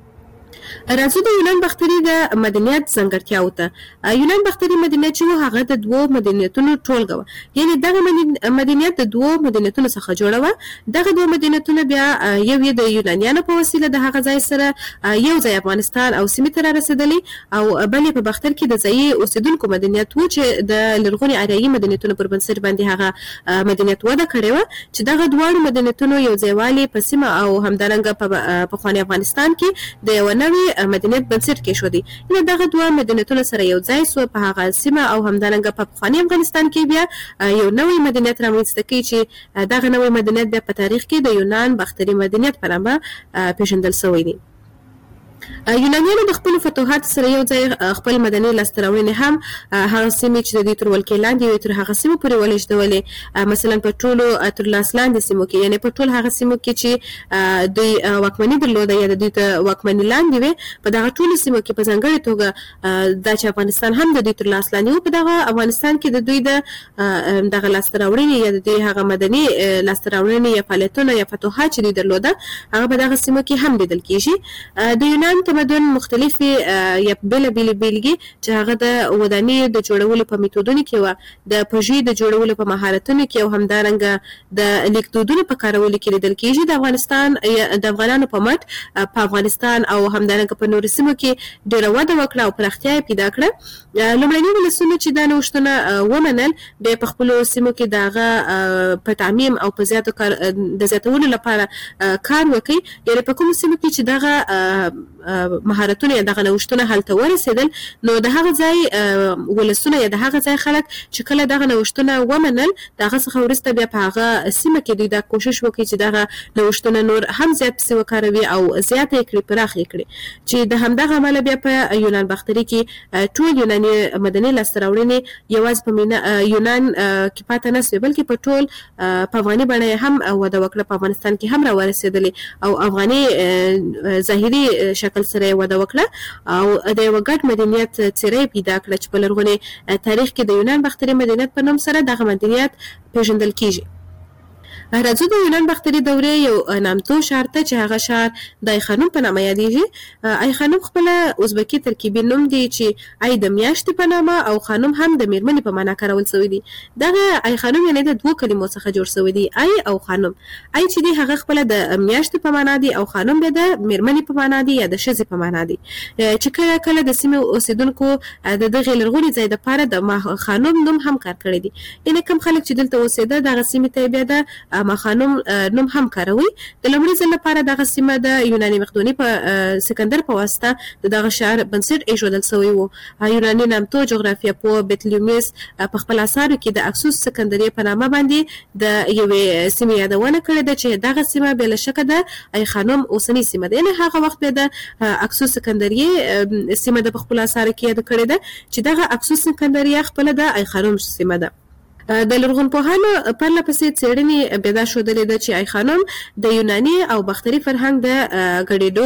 راځو د یونان باختري د مدنیت ځانګړتیاو ته. یونان باختري مدنیت چې و هغه د دوو مدنیتونو ټولګه وه، یعنې دغه مدنیت د دوو مدنیتونو څخه جوړه وه. دغه دوه مدنیتونه بیا یو یې د یونانیانو په وسیله د هغه ځای سره یو ځای افغانستان او سیمې ته رارسېدلی او بل یې په باختر کې د ځایي اوسېدونکو مدنیت و چې د لرغوني اریایي مدنیتونو پر بنسټ باندې هغه مدنیت وده کړې وه چې دغه دواړو مدنیتونو یو ځایوالی په سیمه او همدارنګه په پخواني افغانستان کې د یوه نوې مدنیت بنسټ کېښودی. نو دغه دوه مدنیتونه سره یو ځای سو په هغه سیمه او همدارنګه په پخواني افغانستان کې بیا یو نوی مدنیت رامنځته کوي چې دغه نوی مدنیت بیا په تاریخ کې د یونان باختري مدنیت په نامه پیژندل شوی دی. یونانیانو د خپل فتوحات سره یو ځای خپل مدني لاسته راوړنې هم هغه سیمې چې د دوی تر ولکې لاندې وي تر هغه سیمو پورې ولېږدولې. مثلا په ټولو تر لاس لاندې سیمو کې، یعنې په ټول هغه سیمو کې چې دوی واکمني درلوده یا د دوی ته واکمني لاندې وي په دغه ټولو سیمو کې په ځانګړې توګه دا چې افغانستان هم د دوی تر لاس لاندې و په دغه افغانستان کې د دوی د دغه لاسته راوړنې یا د دوی هغه مدني لاسته راوړنې یا فعالیتونه یا فتوحات چې دوی درلوده هغه په دغه سیمو کې هم لیدل کېږي. د یونان تمدن مختلفې یا بېلابېلې بېلګې چې هغه د ودانیو د جوړولو په میتودونو کې وه، د پژې د جوړولو په مهارتونو کې او همدارنګه د لیکدودونو په کارولو کې لیدل کېږي. د افغانستان د افغانانو په مټ په افغانستان او همدارنګه په نورو سیمو کې ډېره وده وکړه او پراختیا یې پیدا کړه. لومړني ولسونه چې دا نوښتونه ومنل بیا په خپلو سیمو کې د هغه په تعمیم او په زیاتو کار د زیاتولو لپاره کار وکړي، یعنې په کومو سیمو کې چې دغه مهارتونه یا دغه نوښتونه هلته ورسېدل نو د هغه ځای ولسونه یا د هغه ځای خلک چې کله دغه نوښتونه ومنل د هغه څخه وروسته بیا په هغه سیمه کې دوی دا کوشش وکړي چې دغه نوښتونه نور هم زیات پسې وکاروي او زیاته یې کړي، پراخ یې کړي، چې د همدغه امله بیا په یونان باختري کې ټول یوناني مدني لاسته راوړنې یوازې په یونان کې پاتې نه سوې بلکې په ټول په افغاني بڼه یې هم وده وکړه، په افغانستان کې هم راورسېدلې او افغاني ظاهري شکل شکل سره وده وکړه او د یو ګډ مدنیت څیره پیدا کړه چې په لرغوني تاریخ کې د یونان باختري مدنیت په نوم سره دغه مدنیت پیژندل کیږي. راځو د یونان باختري دورې یو نامتو ښار ته چې هغه ښار د ایخانوم په نامه یادېږي. ایخانوم خپله ازبکي ترکیبي نوم دی چې ای د میاشتې په نامه او خانوم هم د میرمنې په معنا کارول شوی دی. دغه ایخانوم یعنې د دوو کلمو څخه جوړ شوی دی، ای او خانوم. ای چې دی هغه خپله د میاشتې په معنا دی او خانوم بیا د میرمنې په معنا دی یا د ښځې په معنا دی، چې کله کله د سیمې اوسیدونکو د دغې لرغوني ځای دپاره د خانوم نوم هم کار کړی دی. یعنې کوم خلک چې دلته اوسېده دغه سیمې ته بیا د ماخانوم نوم هم کاروي. د لومړي ځل لپاره دغه سیمه د یوناني مقدوني په سکندر په واسطه د دغه ښار بنسټ ایښودل شوی و. یوناني نامتو جغرافیه پوه بطلیموس په خپل اثارو کې د اکسوس سکندریې په نامه باندې د یوې سیمې یادونه کړې ده چې دغه سیمه بې له شکه د ایخانوم اوسنۍ سیمه ده. یعنې هغه وخت بیا د اکسوس سکندریې سیمه د په خپل اثارو کې یاده کړې ده چې دغه اکسوس سکندریه خپله د ایخانوم سیمه ده. د لرغونپوهانو پرله پسې څېړنې بیا دا ښودلې ده چې ایخانوم د یوناني او باختري فرهنګ د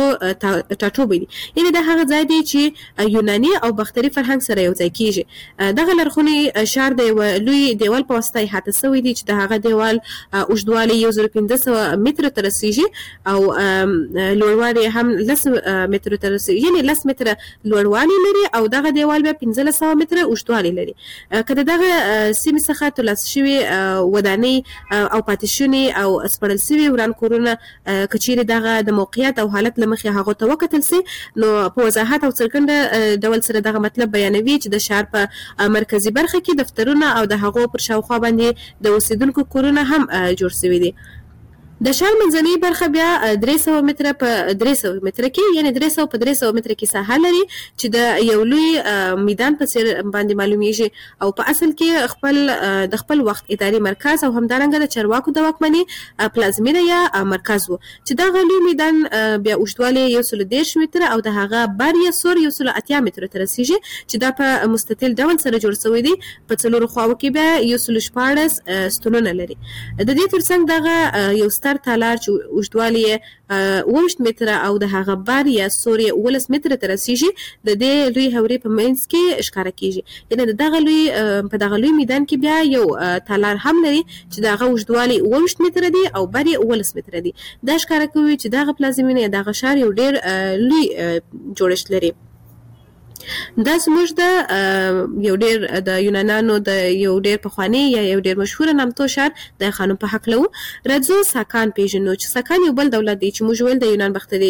ګډېدو ټاټوبی دی. یعنې دا هغه ځای دی چې یوناني او باختري فرهنګ سره یو ځای کیږي. دغه لرغونی ښار د یوه لوی دیوال په واسطه احاطه شوی دی چې د هغه دیوال اوږدوالی یو زر پنځه سوه مترو ته رسیږي او لوړوالی هم لس مترو ته رسیږي، یعنې لس متره لوړوالی لري او دغه دیوال بیا پنځلس سوه متره اوږدوالی لري. که د دغه سیمې څخه ترلاسه شوي ودانۍ او پاتې شوني او سپړل شوي وران کورونه که چیرې دغه د موقعیت او حالت له مخې هغو ته وکتل سي نو په وضاحت او څرګنده ډول سره دغه مطلب بیانوي چې د ښار په مرکزي برخه کې دفترونه او د هغو پر شاوخوا باندې د اوسیدونکو کورونه هم جوړ شوي دي. د ښار منځنۍ برخه بیا درې سوه متره په درې سوه متره کې، یعنې درې سوه په درې سوه متره کې ساحه لري چې د یو لوی میدان په څېر باندې معلومیږي او په اصل کې خپل د خپل وخت اداري مرکز او همدارنګه د چارواکو د واکمنۍ پلازمینه یا مرکز و چې دغه لوی میدان بیا اوږدوالی یو سلو دېرش متره او د هغه بر یا سور یو سلو اتیا مترو ته رسیږي چې دا په مستطیل ډول سره جوړ شوی دی. په څلورو خواوو کې بیا یو سلو شپاړس ستونونه لري. د دې ترڅنګ دغه یو ستر تالار چې اوږدوالی یې اوویشت متره او د هغه بر یا سور یې اوولس متره ته رسیږي د دې لوی هورې په منځ کې ښکاره کیږي. یعنې د دغه لوی په دغه لوی میدان کې بیا یو تالار هم لري چې د هغه اوږدوالی اوویشت متره دی او بر یې اوولس متره دی. دا ښکاره کوي چې دغه پلازمینه یا دغه ښار یو ډېر لوی جوړښت لري. دا زموږ د یو ډېر د یونانانو د یو ډېر پخواني یا یو ډېر مشهوره نامتو ښار د ایخانوم په هکله و. راځو ساکان پېژنو چې ساکان یو بل دولت دی چې موږ ویل د یونان باختري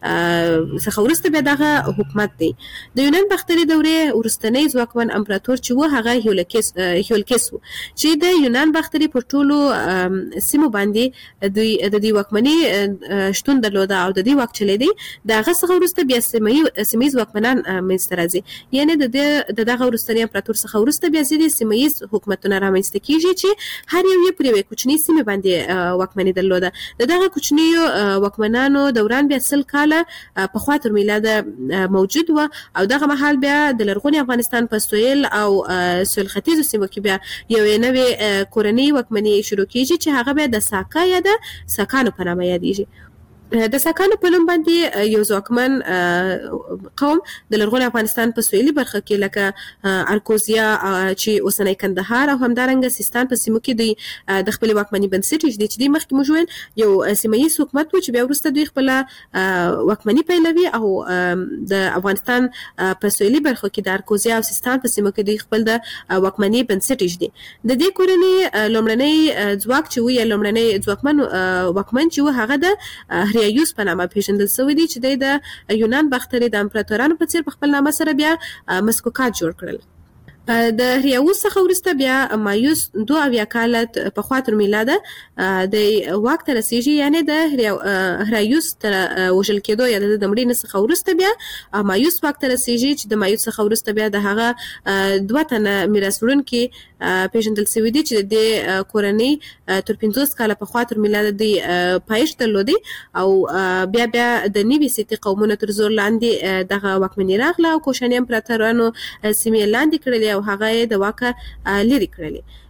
څخه وروسته بیا دغه حکومت دی. د یونان باختري دورې وروستنی ځواکمن امپراتور چې و هغه هیولکس و چې د یونان باختري پر ټولو سیمو باندې دوی د دې واکمني شتون درلوده او د دې واک چلېدی. د هغه څخه وروسته بیا سیمه ییز واکمنان منځته راځي. یعنې د دغه وروستني امپراتور څخه وروسته بیا ځینې سیمه ییز حکومتونه رامنځته کیږي چې هر یو یې پر یوې کوچنۍ سیمې باندې واکمني درلوده. د دغه کوچنیو واکمنانو دوران بیا سل کاله پخوا تر میلاده موجود و او دغه مهال بیا د لرغوني افغانستان په سویل او سویل ختیځو سیمو کې بیا یوې نوې کورنۍ واکمني شروع کیږي چې هغه بیا د ساکا یا د ساکانو په نامه یادیږي. د ساکانو په نوم باندې یو ځواکمن قوم د لرغوني افغانستان په سویلي برخه کې لکه ارکوزیا چې اوسنی کندهار او همدارنګه سیستان په سیمو کې دوی د خپلې واکمني بنسټ ایږدي چې دوی مخکې موږ ویل یو سیمه ییز حکومت و چې بیا وروسته دوی خپله واکمني پیلوي او د افغانستان په سویلي برخو کې د ارکوزیا او سیستان په سیمو کې دوی خپل د واکمني بنسټ ایږدي. د دې کورنۍ لومړنی ځواک چې و یا لومړنی ځواکمن واکمن چې و هغه د هریایوس په نامه پیژندل شوی دی چې د یونان باختري د امپراتورانو په څیر په خپل نامه سره بیا مسکوکات جوړ کړل. د هریاوس څخه وروسته بیا مایوس دوه اویا کاله پخوا تر میلاده د واک ته رسیږي. یعنې د هریاوس تر وژل کېدو یا د مړینې څخه وروسته بیا مایوس واک ته رسیږي چې د مایوس څخه وروسته بیا د هغه دوه تنه میراث وړونکي پیژندل شوي دي چې د دې کورنۍ تر پنځوس کاله پخوا تر میلاده دوی پایښت درلودی او بیا بیا د نوي سیتي قومونو تر زور لاندې دغه واکمني راغله او کوشاني امپراتورانو سیمې لاندې کړلې او هغه د واکه لري کړلې.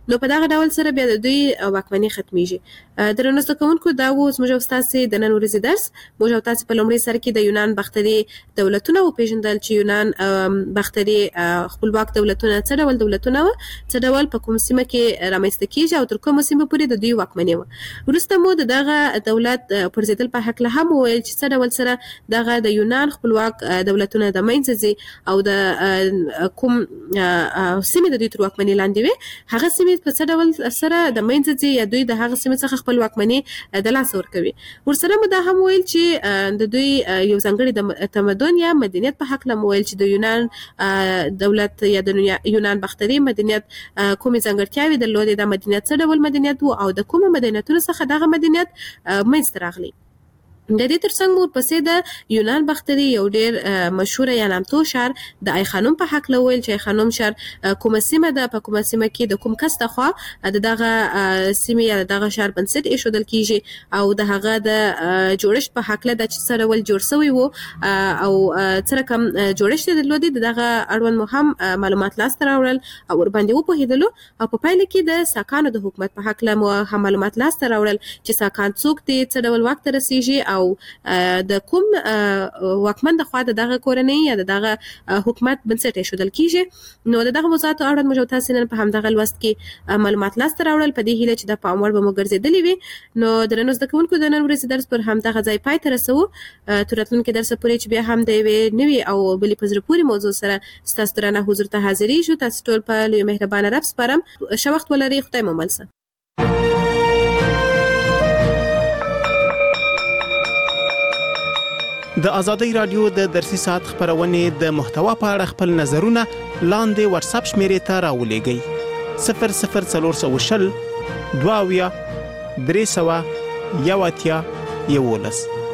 نو په دغه ډول سره بیا د دوی واکمني ختمیږي. درنو زده کوونکو دا و زموږ استاد د نن ورځې درس. موږ تاسو په لومړي سر کې د یونان باختري دولتونه وپېژندل چې یونان باختري خپلواک دولتونه څه ډول دولتونه و، څه ډول په کوم سیمه کې رامنځته کیږي او تر کومه سیمه پورې د دوی واکمني و. وروسته مو د دغه دولت پرځېدل په هکله هم وویل چې څه ډول سره دغه د یونان خپلواک دولتونه د منځه ځي او د کوم سیمې د دوی تر واکمنۍ لاندې وي، هغه سیمې په څه ډول سره د منځه ځي یا دوی د هغه سیمې څخه خپل واکمنۍ د لاسه ورکوي. ورسره مو دا هم ویل چې د دوی یو ځانګړي تمدن یا مدنیت په هکله مو ویل چې د یونان دولت یا د یونان باختري مدنیت کومې ځانګړتیاوې درلودې، دا مدنیت څه ډول مدنیت و او د کومو مدنیتونو څخه دغه مدنیت منځته راغلی. د دې ترڅنګ مو پسې د یونان باختري یو ډیر مشهور یا نامتو شعر د آی خانم په حق لویل چې آی خانم شعر کومه سیمه ده، په کومه سیمه کې د کوم کس ته خو د دغه سیمه یا دغه شعر بنسټ ایښودل کیږي او د هغه د جوړښت په حق له د چې سره ول جوړ شوی وو او سره کوم جوړښت درلودي دغه اړوند مو هم معلومات لاس ته راوړل او ور باندې و پوهیدلو او په پایله کې د ساکانو د حکومت په حق له مو هم معلومات لاس ته راوړل چې ساکان څوک دي، څه ډول وخت رسیږي او د کوم واکمن د خوا د دغه کورنۍ یا د دغه حکومت بنسټ ایښودل کیږي. نو د دغه موضوعاتو اړوند موږ تاسو نن په همدغه لوست کې معلومات لاس ته راوړل په دې هیله چې د پام وړ به مو ګرځېدلې وي. نو درنو زده کوونکو د نن ورځې درس پر همدغه ځای پای ته رسوو. تر راتلونکي درس پورې چې بیا هم د یوې نوې او بلې په زړه پورې موضوع سره ستاسو درانه حضور ته حاضرېږو. تاسو ټول په لوی مهربانه رب سپارم. ښه وخت ولرئ. خدای مو مل شه. د ازادۍ رادیو د درسي ساعت خبرونې د محتوا په اړه خپل نظرونه لاندې واتس اپ شمیرې ته راولېږئ. صفر صفر څلور سوه شل دوه اویا درې سوه یو اتیا یولس.